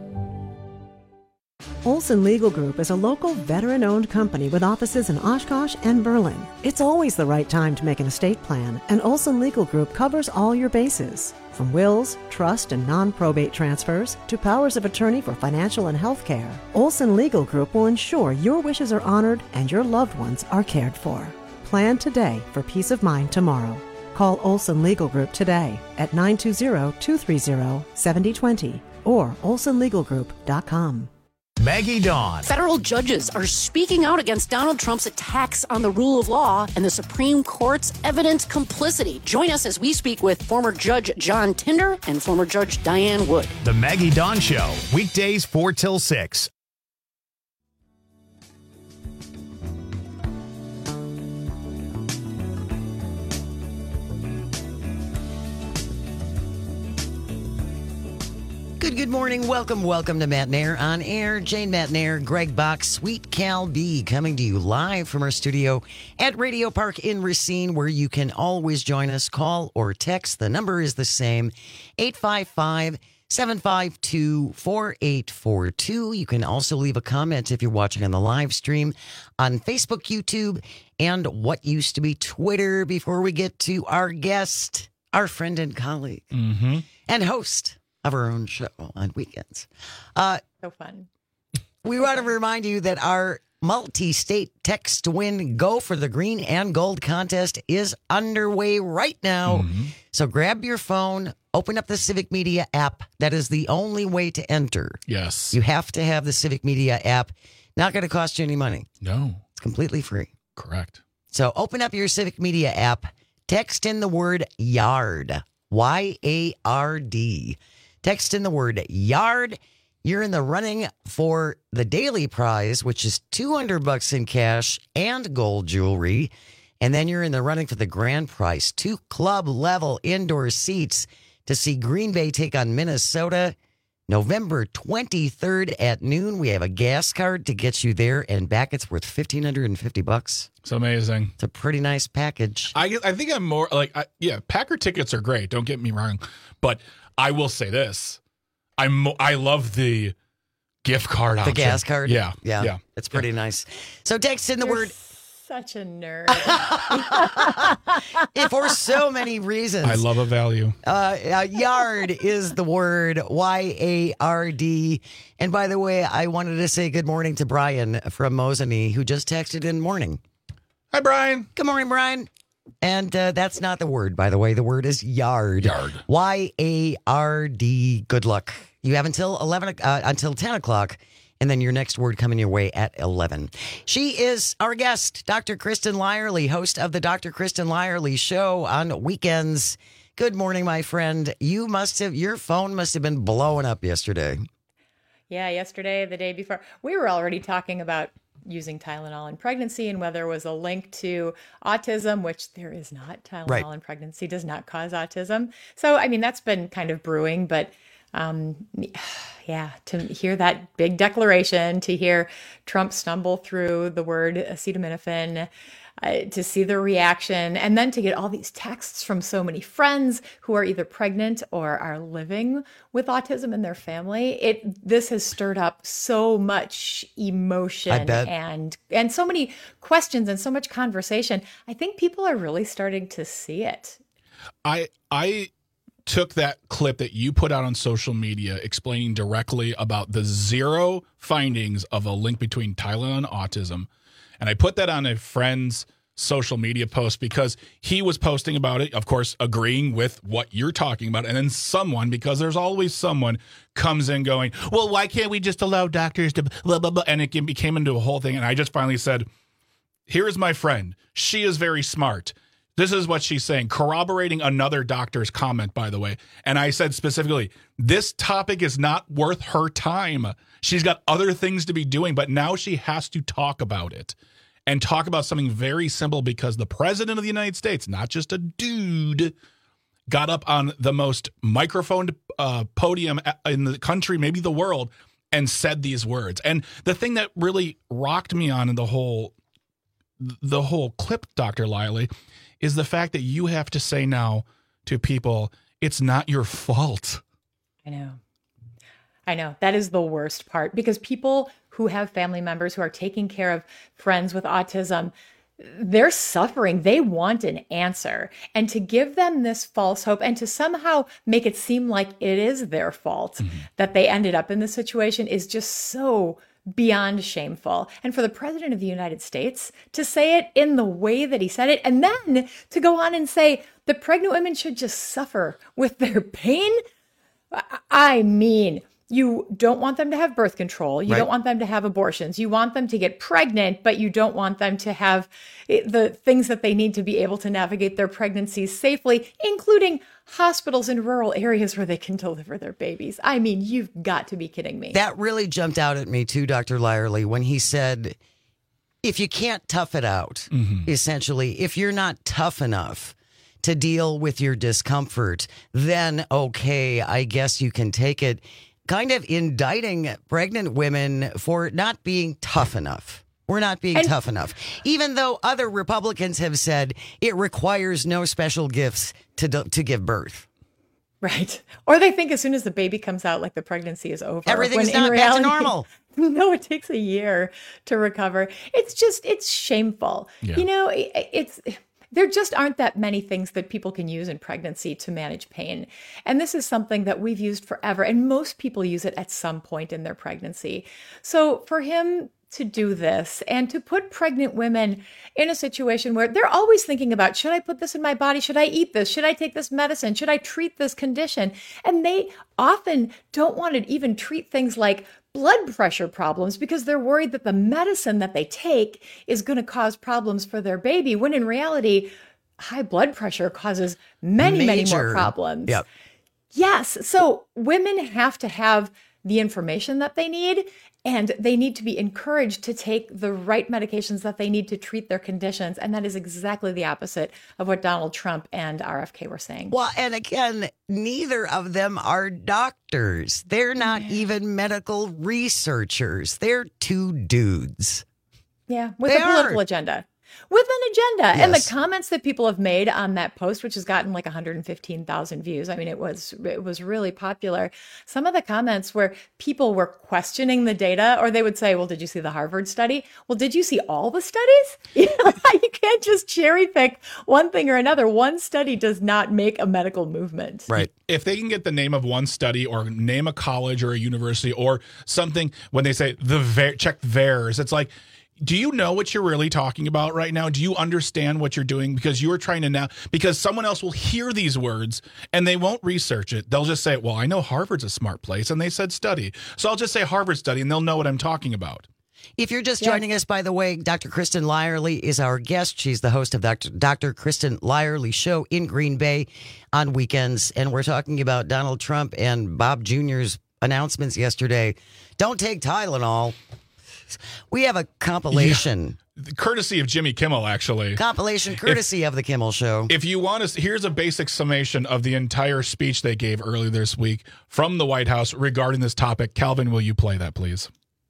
Olson Legal Group is a local veteran-owned company with offices in Oshkosh and Berlin. It's always the right time to make an estate plan, and Olson Legal Group covers all your bases. From wills, trust, and non-probate transfers to powers of attorney for financial and health care, Olson Legal Group will ensure your wishes are honored and your loved ones are cared for. Plan today for peace of mind tomorrow. Call Olson Legal Group today at 920-230-7020 or olsonlegalgroup.com. Maggie Dawn. Federal judges are speaking out against Donald Trump's attacks on the rule of law and the Supreme Court's evident complicity. Join us as we speak with former Judge John Tinder and former Judge Diane Wood. The Maggie Dawn Show, weekdays 4 till 6. Good morning. Welcome to Matt Nair on Air. Jane Matt Nair, Greg Bach, Sweet Cal B coming to you live from our studio at Radio Park in Racine, where you can always join us. Call or text. The number is the same, 855-752-4842. You can also leave a comment if you're watching on the live stream on Facebook, YouTube, and what used to be Twitter. Before we get to our guest, our friend and colleague and host of our own show on weekends. So fun. We want to remind you that our multi-state text to win Go for the Green and Gold contest is underway right now. So grab your phone, open up the Civic Media app. That is the only way to enter. Yes. You have to have the Civic Media app. Not going to cost you any money. No. It's completely free. Correct. So open up your Civic Media app, text in the word YARD, Y-A-R-D. Text in the word YARD. You're in the running for the daily prize, which is $200 in cash and gold jewelry. And then you're in the running for the grand prize, 2 club level indoor seats to see Green Bay take on Minnesota November 23rd at noon. We have a gas card to get you there and back. It's worth $1,550. It's amazing. It's a pretty nice package. I think I'm more like, Packer tickets are great. Don't get me wrong. But I will say this. I love the gift card option. The gas card? Yeah. It's pretty nice. So text in the word. Such a nerd. For so many reasons. I love a value. Yard is the word, Y-A-R-D. And by the way, I wanted to say good morning to Brian from Mosinee, who just texted in morning. Hi, Brian. Good morning, Brian. And that's not the word, by the way. The word is yard. Yard. Y-A-R-D. Good luck. You have until 10 o'clock. And then your next word coming your way at 11. She is our guest, Dr. Kristen Lyerly, host of the Dr. Kristen Lyerly Show on weekends. Good morning, my friend. Your phone must have been blowing up yesterday. Yeah, yesterday, the day before. We were already talking about using Tylenol in pregnancy and whether there was a link to autism, which there is not. Tylenol in pregnancy does not cause autism. So, I mean, that's been kind of brewing, but to hear that big declaration, to hear Trump stumble through the word acetaminophen, to see the reaction, and then to get all these texts from so many friends who are either pregnant or are living with autism in their family. This has stirred up so much emotion and so many questions and so much conversation. I think people are really starting to see it. I took that clip that you put out on social media explaining directly about the 0 findings of a link between Tylenol and autism. And I put that on a friend's social media post because he was posting about it, of course, agreeing with what you're talking about. And then someone, because there's always someone, comes in going, well, why can't we just allow doctors to blah, blah, blah? And it became into a whole thing. And I just finally said, here is my friend. She is very smart. This is what she's saying, corroborating another doctor's comment, by the way. And I said specifically, this topic is not worth her time. She's got other things to be doing, but now she has to talk about it and talk about something very simple because the president of the United States, not just a dude, got up on the most microphoned podium in the country, maybe the world, and said these words. And the thing that really rocked me on in the whole clip, Dr. Lyerly, is the fact that you have to say now to people, it's not your fault. I know. That is the worst part because people who have family members who are taking care of friends with autism, they're suffering. They want an answer. And to give them this false hope and to somehow make it seem like it is their fault that they ended up in this situation is just so beyond shameful. And for the president of the United States to say it in the way that he said it, and then to go on and say the pregnant women should just suffer with their pain. I mean, You don't want them to have birth control. You don't want them to have abortions. You want them to get pregnant, but you don't want them to have the things that they need to be able to navigate their pregnancies safely, including hospitals in rural areas where they can deliver their babies. I mean, you've got to be kidding me. That really jumped out at me too, Dr. Lyerly, when he said, if you can't tough it out, essentially, if you're not tough enough to deal with your discomfort, then okay, I guess you can take it. Kind of indicting pregnant women for not being tough enough. We're not being tough enough. Even though other Republicans have said it requires no special gifts to give birth. Right. Or they think as soon as the baby comes out, like the pregnancy is over. Everything's not back to normal. No, it takes a year to recover. It's shameful. Yeah. You know, there just aren't that many things that people can use in pregnancy to manage pain. And this is something that we've used forever. And most people use it at some point in their pregnancy. So for him to do this and to put pregnant women in a situation where they're always thinking about, should I put this in my body? Should I eat this? Should I take this medicine? Should I treat this condition? And they often don't want to even treat things like blood pressure problems because they're worried that the medicine that they take is going to cause problems for their baby, when in reality, high blood pressure causes many more problems. Yep. Yes. So women have to have the information that they need, and they need to be encouraged to take the right medications that they need to treat their conditions. And that is exactly the opposite of what Donald Trump and RFK were saying. Well, and again, neither of them are doctors. They're not even medical researchers. They're two dudes. Yeah, with a political agenda. With an agenda. Yes. And the comments that people have made on that post, which has gotten like 115,000 views. I mean, it was really popular. Some of the comments where people were questioning the data, or they would say, well, did you see the Harvard study? Well, did you see all the studies? You can't just cherry pick one thing or another. One study does not make a medical movement. Right. If they can get the name of one study or name a college or a university or something, when they say check theirs, it's like, do you know what you're really talking about right now? Do you understand what you're doing? Because you are trying to now, because someone else will hear these words and they won't research it. They'll just say, well, I know Harvard's a smart place and they said study. So I'll just say Harvard study and they'll know what I'm talking about. If you're just joining us, by the way, Dr. Kristen Lyerly is our guest. She's the host of Dr. Kristen Lyerly Show in Green Bay on weekends. And we're talking about Donald Trump and Bob Jr.'s announcements yesterday. Don't take Tylenol. We have a compilation. Yeah. Courtesy of Jimmy Kimmel, actually. Compilation courtesy of the Kimmel Show. If you want to, here's a basic summation of the entire speech they gave earlier this week from the White House regarding this topic. Calvin, will you play that, please?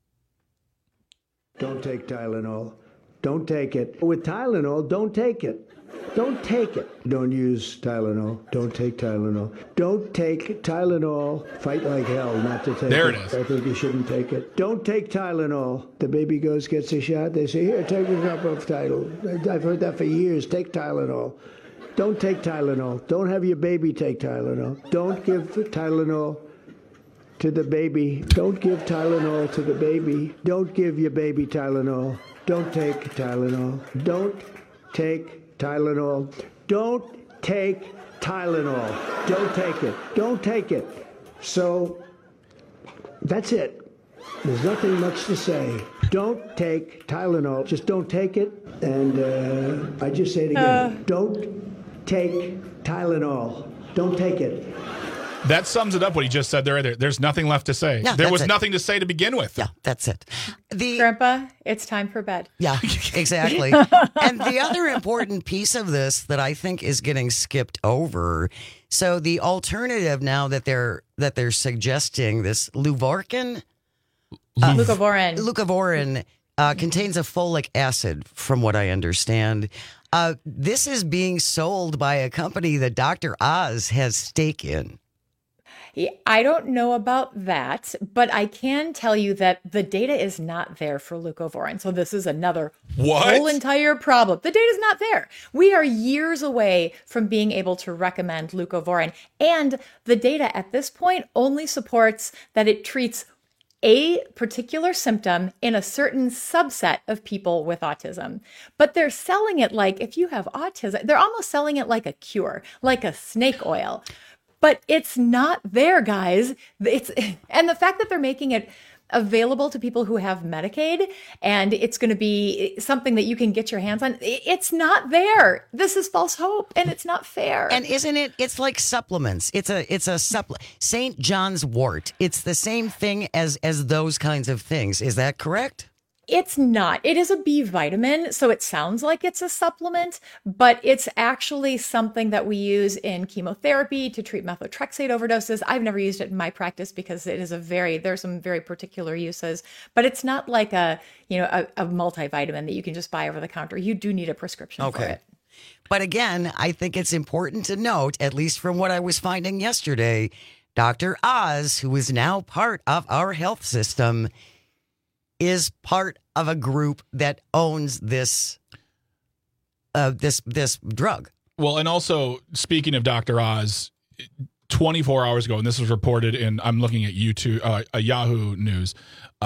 Don't take Tylenol. Don't take it. With Tylenol, don't take it. Don't take it. Don't use Tylenol. Don't take Tylenol. Don't take Tylenol. Fight like hell not to take it. There it is. I think you shouldn't take it. Don't take Tylenol. The baby gets a shot. They say, here, take a drop of Tylenol. I've heard that for years. Take Tylenol. Don't take Tylenol. Don't have your baby take Tylenol. Don't give Tylenol to the baby. Don't give Tylenol to the baby. Don't give your baby Tylenol. Don't take Tylenol. Don't take Tylenol. Don't take Tylenol. Don't take it. Don't take it. So that's it. There's nothing much to say. Don't take Tylenol. Just don't take it. And I just say it again. Don't take Tylenol. Don't take it. That sums it up, what he just said there. There's nothing left to say. Yeah, there was nothing to say to begin with. Yeah, that's it. Grandpa, it's time for bed. Yeah, exactly. And the other important piece of this that I think is getting skipped over, so the alternative now that they're suggesting, this Leucovorin contains a folic acid, from what I understand. This is being sold by a company that Dr. Oz has stake in. I don't know about that, but I can tell you that the data is not there for leucovorin. So this is another whole entire problem. The data is not there. We are years away from being able to recommend leucovorin. And the data at this point only supports that it treats a particular symptom in a certain subset of people with autism. But they're selling it like, if you have autism, they're almost selling it like a cure, like a snake oil. But it's not there, guys. And the fact that they're making it available to people who have Medicaid and it's going to be something that you can get your hands on, it's not there. This is false hope and it's not fair. And isn't it? It's like supplements. It's a supplement. St. John's wort. It's the same thing as those kinds of things. Is that correct? It's not. It is a B vitamin, so it sounds like it's a supplement, but it's actually something that we use in chemotherapy to treat methotrexate overdoses. I've never used it in my practice because it is there's some very particular uses, but it's not like a multivitamin that you can just buy over the counter. You do need a prescription for it. But again, I think it's important to note, at least from what I was finding yesterday, Dr. Oz, who is now part of our health system, is part of a group that owns this this drug. Well, and also, speaking of Dr. Oz, 24 hours ago, and this was reported in, I'm looking at YouTube, Yahoo News,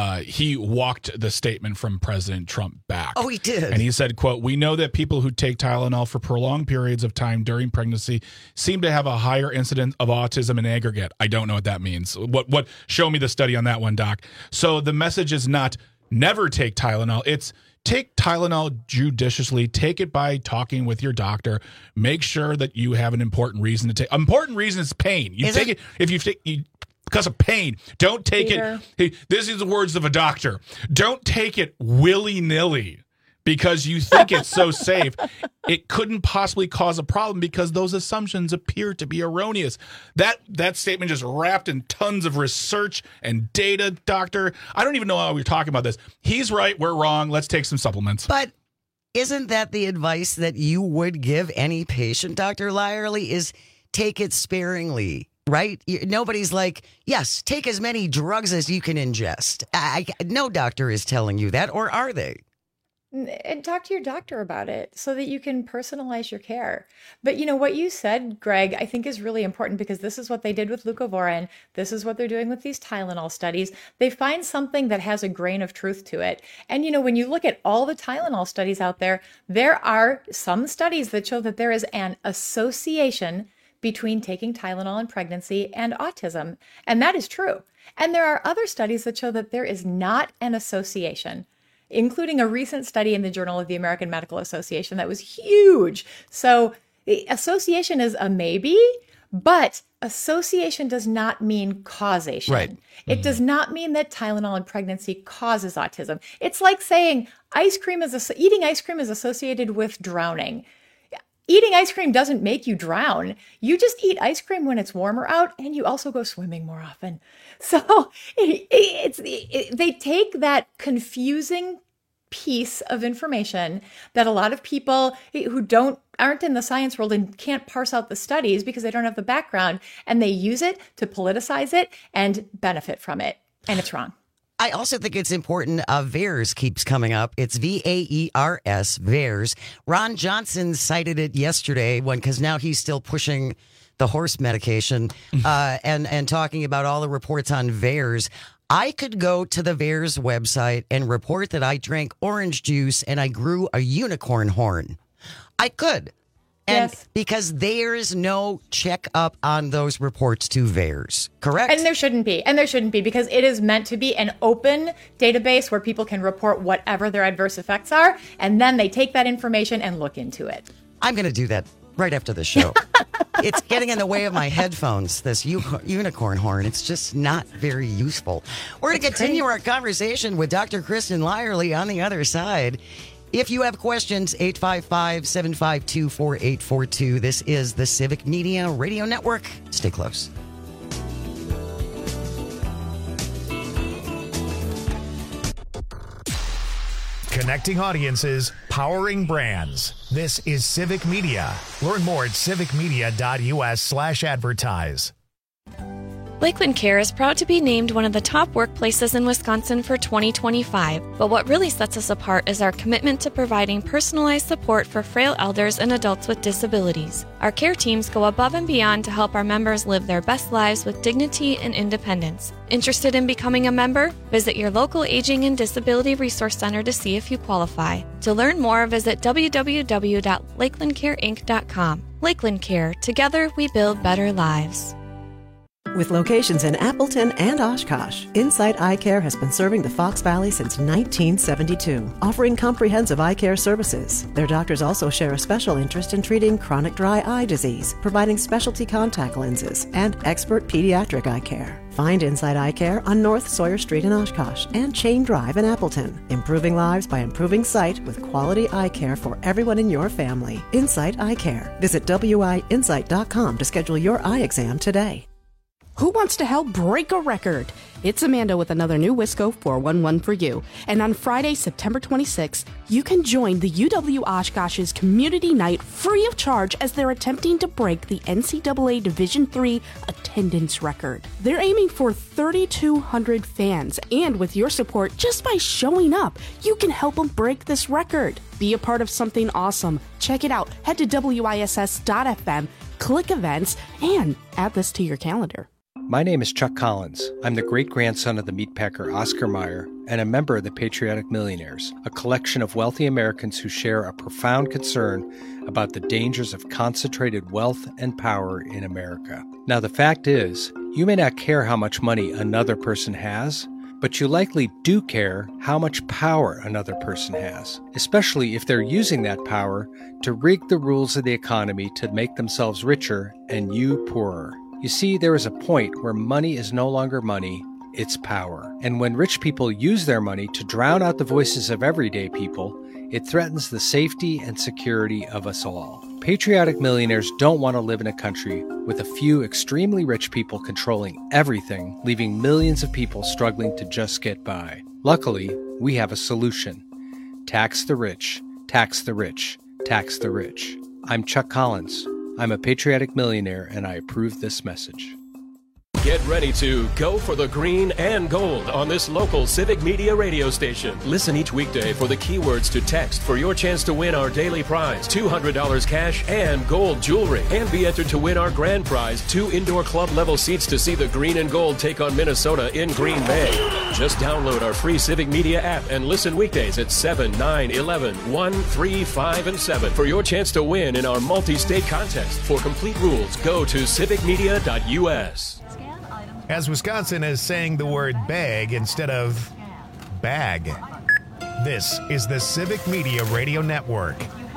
he walked the statement from President Trump back. Oh, he did. And he said, quote, "We know that people who take Tylenol for prolonged periods of time during pregnancy seem to have a higher incidence of autism in aggregate." I don't know what that means. What? Show me the study on that one, Doc. So the message is not never take Tylenol. It's take Tylenol judiciously. Take it by talking with your doctor. Make sure that you have an important reason to take. Important reason is pain. You take it if you take because of pain. Don't take it. Hey, this is the words of a doctor. Don't take it willy-nilly because you think it's so safe. It couldn't possibly cause a problem because those assumptions appear to be erroneous. That statement just wrapped in tons of research and data, doctor. I don't even know how we're talking about this. He's right. We're wrong. Let's take some supplements. But isn't that the advice that you would give any patient, Dr. Lyerly, is take it sparingly? Right? Nobody's like, yes, take as many drugs as you can ingest. No doctor is telling you that, or are they? And talk to your doctor about it so that you can personalize your care. But what you said, Greg, I think is really important because this is what they did with leucovorin. This is what they're doing with these Tylenol studies. They find something that has a grain of truth to it. And when you look at all the Tylenol studies out there, there are some studies that show that there is an association between taking Tylenol in pregnancy and autism. And that is true. And there are other studies that show that there is not an association, including a recent study in the Journal of the American Medical Association that was huge. So association is a maybe, but association does not mean causation. Right. It does not mean that Tylenol in pregnancy causes autism. It's like saying eating ice cream is associated with drowning. Eating ice cream doesn't make you drown. You just eat ice cream when it's warmer out, and you also go swimming more often. So they take that confusing piece of information that a lot of people who aren't in the science world and can't parse out the studies because they don't have the background, and they use it to politicize it and benefit from it. And it's wrong. I also think it's important. VAERS keeps coming up. It's VAERS, VAERS. Ron Johnson cited it yesterday because now he's still pushing the horse medication and talking about all the reports on VAERS. I could go to the VAERS website and report that I drank orange juice and I grew a unicorn horn. I could. And yes, because there's no checkup on those reports to VAERS, correct? And there shouldn't be. Because it is meant to be an open database where people can report whatever their adverse effects are. And then they take that information and look into it. I'm going to do that right after the show. It's getting in the way of my headphones, this unicorn horn. It's just not very useful. We're going to continue our conversation with Dr. Kristen Lyerly on the other side. If you have questions, 855-752-4842. This is the Civic Media Radio Network. Stay close. Connecting audiences, powering brands. This is Civic Media. Learn more at civicmedia.us/advertise. Lakeland Care is proud to be named one of the top workplaces in Wisconsin for 2025, but what really sets us apart is our commitment to providing personalized support for frail elders and adults with disabilities. Our care teams go above and beyond to help our members live their best lives with dignity and independence. Interested in becoming a member? Visit your local Aging and Disability Resource Center to see if you qualify. To learn more, visit www.lakelandcareinc.com. Lakeland Care. Together, we build better lives. With locations in Appleton and Oshkosh, Insight Eye Care has been serving the Fox Valley since 1972, offering comprehensive eye care services. Their doctors also share a special interest in treating chronic dry eye disease, providing specialty contact lenses, and expert pediatric eye care. Find Insight Eye Care on North Sawyer Street in Oshkosh and Chain Drive in Appleton. Improving lives by improving sight with quality eye care for everyone in your family. Insight Eye Care. Visit WIinsight.com to schedule your eye exam today. Who wants to help break a record? It's Amanda with another new Wisco 411 for you. And on Friday, September 26th, you can join the UW Oshkosh's Community Night free of charge as they're attempting to break the NCAA Division III attendance record. They're aiming for 3,200 fans, and with your support, just by showing up, you can help them break this record. Be a part of something awesome. Check it out. Head to WISS.FM, click events, and add this to your calendar. My name is Chuck Collins. I'm the great-grandson of the meatpacker Oscar Mayer and a member of the Patriotic Millionaires, a collection of wealthy Americans who share a profound concern about the dangers of concentrated wealth and power in America. Now, the fact is, you may not care how much money another person has, but you likely do care how much power another person has, especially if they're using that power to rig the rules of the economy to make themselves richer and you poorer. You see, there is a point where money is no longer money, it's power. And when rich people use their money to drown out the voices of everyday people, it threatens the safety and security of us all. Patriotic millionaires don't want to live in a country with a few extremely rich people controlling everything, leaving millions of people struggling to just get by. Luckily, we have a solution. Tax the rich, tax the rich, tax the rich. I'm Chuck Collins. I'm a patriotic millionaire, and I approve this message. Get ready to go for the green and gold on this local Civic Media radio station. Listen each weekday for the keywords to text for your chance to win our daily prize, $200 cash and gold jewelry. And be entered to win our grand prize, 2 indoor club level seats to see the green and gold take on Minnesota in Green Bay. Just download our free Civic Media app and listen weekdays at 7, 9, 11, 1, 3, 5, and 7 for your chance to win in our multi-state contest. For complete rules, go to civicmedia.us. As Wisconsin is saying the word bag instead of bag. This is the Civic Media Radio Network.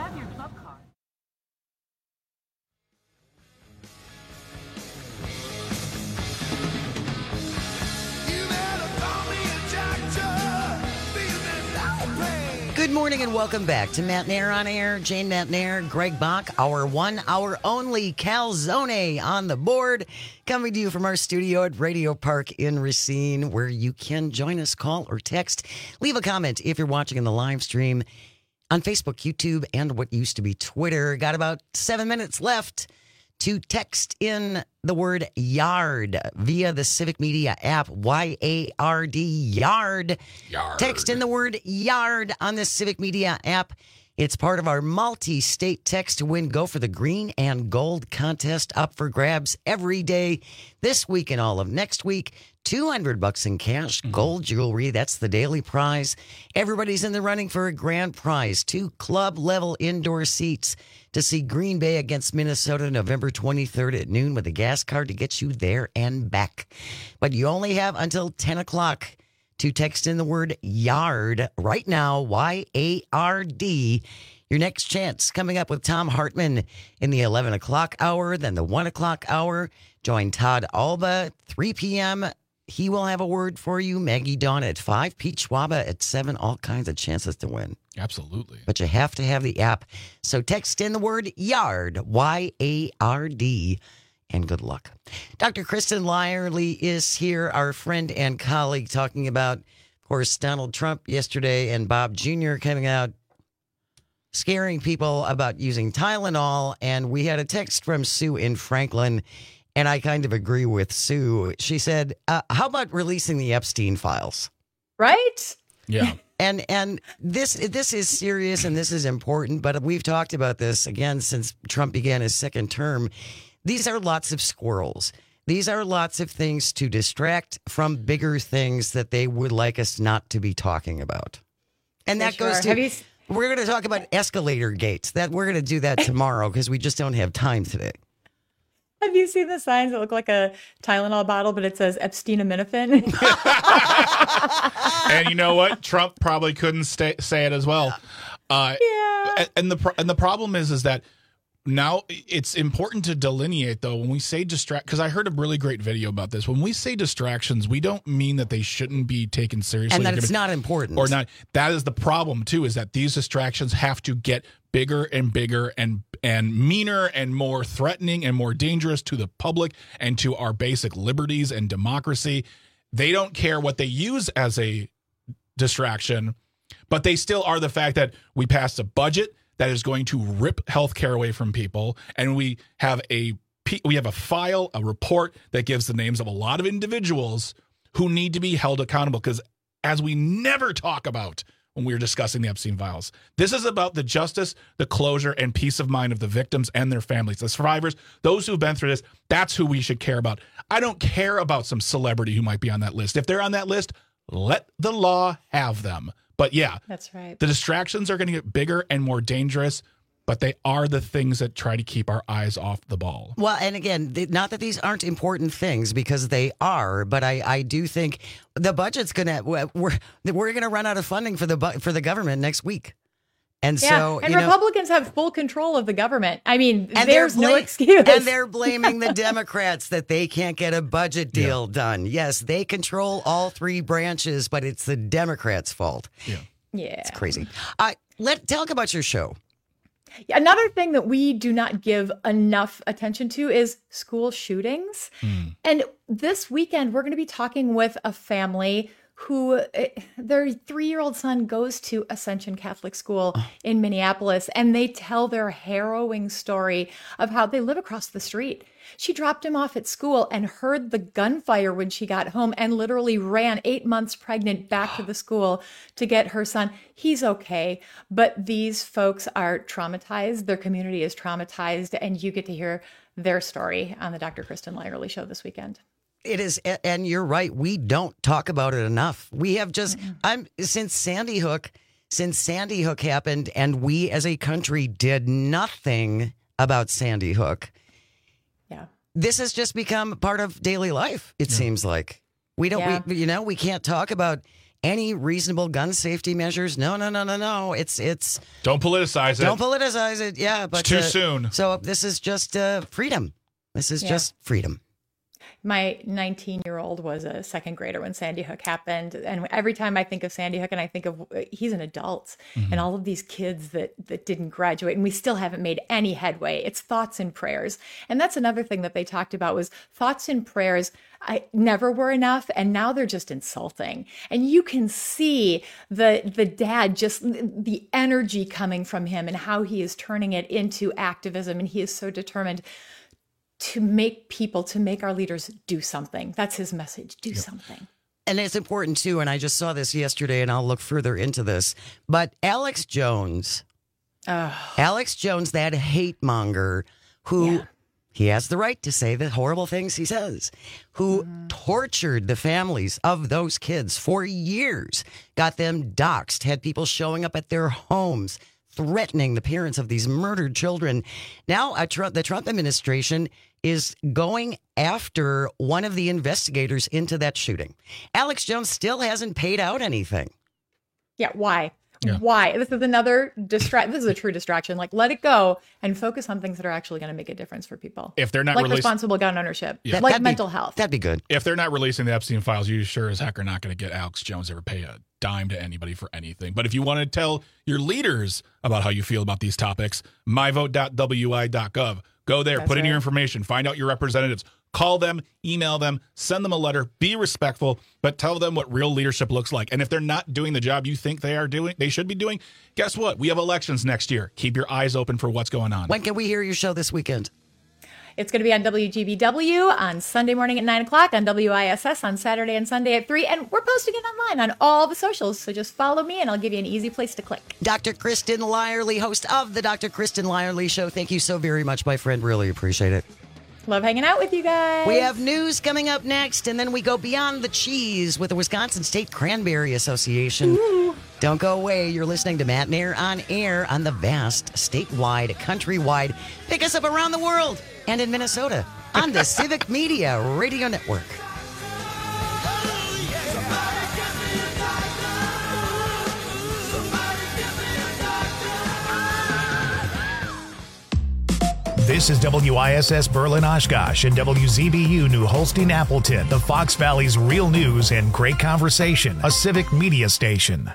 Good morning and welcome back to Matt Nair on Air. Jane Matt Nair, Greg Bach, our one, our only calzone on the board. Coming to you from our studio at Radio Park in Racine, where you can join us, call or text. Leave a comment if you're watching in the live stream on Facebook, YouTube, and what used to be Twitter. Got about 7 minutes left to text in the word yard via the Civic Media app, Y-A-R-D, yard. Text in the word yard on the Civic Media app. It's part of our multi-state text to win Go for the Green and Gold contest, up for grabs every day this week and all of next week. $200 in cash, gold jewelry. That's the daily prize. Everybody's in the running for a grand prize. 2 club-level indoor seats to see Green Bay against Minnesota November 23rd at noon with a gas card to get you there and back. But you only have until 10 o'clock to text in the word yard right now, Y-A-R-D. Your next chance coming up with Tom Hartman in the 11 o'clock hour, then the 1 o'clock hour. Join Todd Alba, 3 p.m. He will have a word for you. Maggie Dawn at 5, Pete Schwaba at 7. All kinds of chances to win. Absolutely. But you have to have the app. So text in the word yard, Y-A-R-D, and good luck. Dr. Kristen Lyerly is here, our friend and colleague, talking about, of course, Donald Trump yesterday and Bob Jr. coming out scaring people about using Tylenol. And we had a text from Sue in Franklin, and I kind of agree with Sue. She said, how about releasing the Epstein files? Right? Yeah. And this is serious and this is important, but we've talked about this again since Trump began his second term. These are lots of squirrels. These are lots of things to distract from bigger things that they would like us not to be talking about. And that goes to, we're going to talk about escalator gates. That we're going to do that tomorrow because we just don't have time today. Have you seen the signs that look like a Tylenol bottle, but it says Epstein-Aminofen? And you know what? Trump probably couldn't say it as well. Yeah. And the problem is that now it's important to delineate, though, when we say because I heard a really great video about this. When we say distractions, we don't mean that they shouldn't be taken seriously. And that it's not important. Or not. That is the problem, too, is that these distractions have to get bigger and bigger and meaner and more threatening and more dangerous to the public and to our basic liberties and democracy. They don't care what they use as a distraction, but they still are the fact that we passed a budget that is going to rip healthcare away from people, and we have a file, a report that gives the names of a lot of individuals who need to be held accountable. Because as we never talk about when we were discussing the Epstein files, this is about the justice, the closure, and peace of mind of the victims and their families, the survivors, those who've been through this. That's who we should care about. I don't care about some celebrity who might be on that list. If they're on that list, let the law have them. But yeah, that's right. The distractions are going to get bigger and more dangerous, but they are the things that try to keep our eyes off the ball. Well, and again, not that these aren't important things, because they are, but I do think the budget's going to, we're going to run out of funding for the government next week. And so, and Republicans have full control of the government. I mean, there's no excuse. And they're blaming the Democrats that they can't get a budget deal done. Yes, they control all three branches, but it's the Democrats' fault. Yeah. It's crazy. Talk about your show. Another thing that we do not give enough attention to is school shootings. And this weekend, we're going to be talking with a family who their 3-year-old son goes to Ascension Catholic School in Minneapolis, and they tell their harrowing story of how they live across the street. She dropped him off at school and heard the gunfire when she got home and literally ran 8 months pregnant back to the school to get her son. He's okay, but these folks are traumatized. Their community is traumatized, and you get to hear their story on the Dr. Kristen Lyerly Show this weekend. It is, and you're right. We don't talk about it enough. We have just, since Sandy Hook happened, and we as a country did nothing about Sandy Hook. Yeah, this has just become part of daily life. It seems like we don't. We can't talk about any reasonable gun safety measures. No. It's don't politicize it. Don't politicize it. Yeah, but it's too soon. So this is just freedom. This is just freedom. My 19-year-old was a second grader when Sandy Hook happened. And every time I think of Sandy Hook, and I think of, he's an adult, and all of these kids that didn't graduate, and we still haven't made any headway. It's thoughts and prayers. And that's another thing that they talked about was thoughts and prayers never were enough, and now they're just insulting. And you can see the dad, just the energy coming from him and how he is turning it into activism, and he is so determined to make our leaders do something. That's his message. Do something. And it's important too, and I just saw this yesterday, and I'll look further into this, but Alex Jones, that hate monger who he has the right to say the horrible things he says, who tortured the families of those kids for years, got them doxxed, had people showing up at their homes, threatening the parents of these murdered children. Now, the Trump administration is going after one of the investigators into that shooting. Alex Jones still hasn't paid out anything. Yeah, why? Yeah. Why? This is another This is a true distraction. Like, let it go and focus on things that are actually going to make a difference for people. If they're not responsible gun ownership, mental health. That'd be good. If they're not releasing the Epstein files, you sure as heck are not going to get Alex Jones ever pay a dime to anybody for anything. But if you want to tell your leaders about how you feel about these topics, myvote.wi.gov. Go there, put in your information, find out your representatives, call them, email them, send them a letter, be respectful, but tell them what real leadership looks like. And if they're not doing the job you think they should be doing, guess what? We have elections next year. Keep your eyes open for what's going on. When can we hear your show this weekend? It's going to be on WGBW on Sunday morning at 9 o'clock, on WISS on Saturday and Sunday at 3, and we're posting it online on all the socials, so just follow me and I'll give you an easy place to click. Dr. Kristen Lyerly, host of the Dr. Kristen Lyerly Show. Thank you so very much, my friend. Really appreciate it. Love hanging out with you guys. We have news coming up next, and then we go beyond the cheese with the Wisconsin State Cranberry Association. Ooh. Don't go away. You're listening to Matt and Air on the vast, statewide, countrywide. Pick us up around the world and in Minnesota on the Civic Media Radio Network. This is WISS Berlin Oshkosh and WZBU New Holstein Appleton, the Fox Valley's real news and great conversation, a Civic Media station.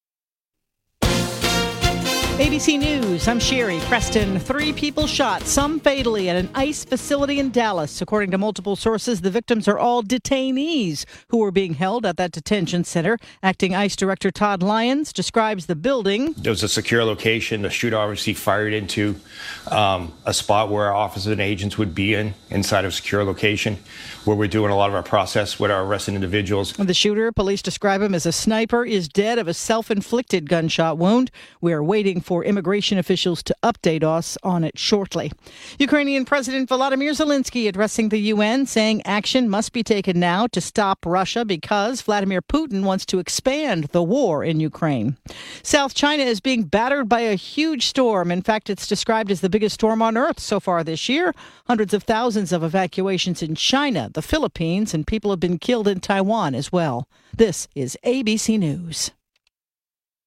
ABC News, I'm Sherry Preston. 3 people shot, some fatally, at an ICE facility in Dallas. According to multiple sources, the victims are all detainees who were being held at that detention center. Acting ICE Director Todd Lyons describes the building. It was a secure location. The shooter obviously fired into a spot where our officers and agents would be inside of a secure location, where we're doing a lot of our process with our arrested individuals. The shooter, police describe him as a sniper, is dead of a self-inflicted gunshot wound. We are waiting for immigration officials to update us on it shortly. Ukrainian President Volodymyr Zelensky addressing the UN, saying action must be taken now to stop Russia because Vladimir Putin wants to expand the war in Ukraine. South China is being battered by a huge storm. In fact, it's described as the biggest storm on Earth so far this year. Hundreds of thousands of evacuations in China, the Philippines, and people have been killed in Taiwan as well. This is ABC News.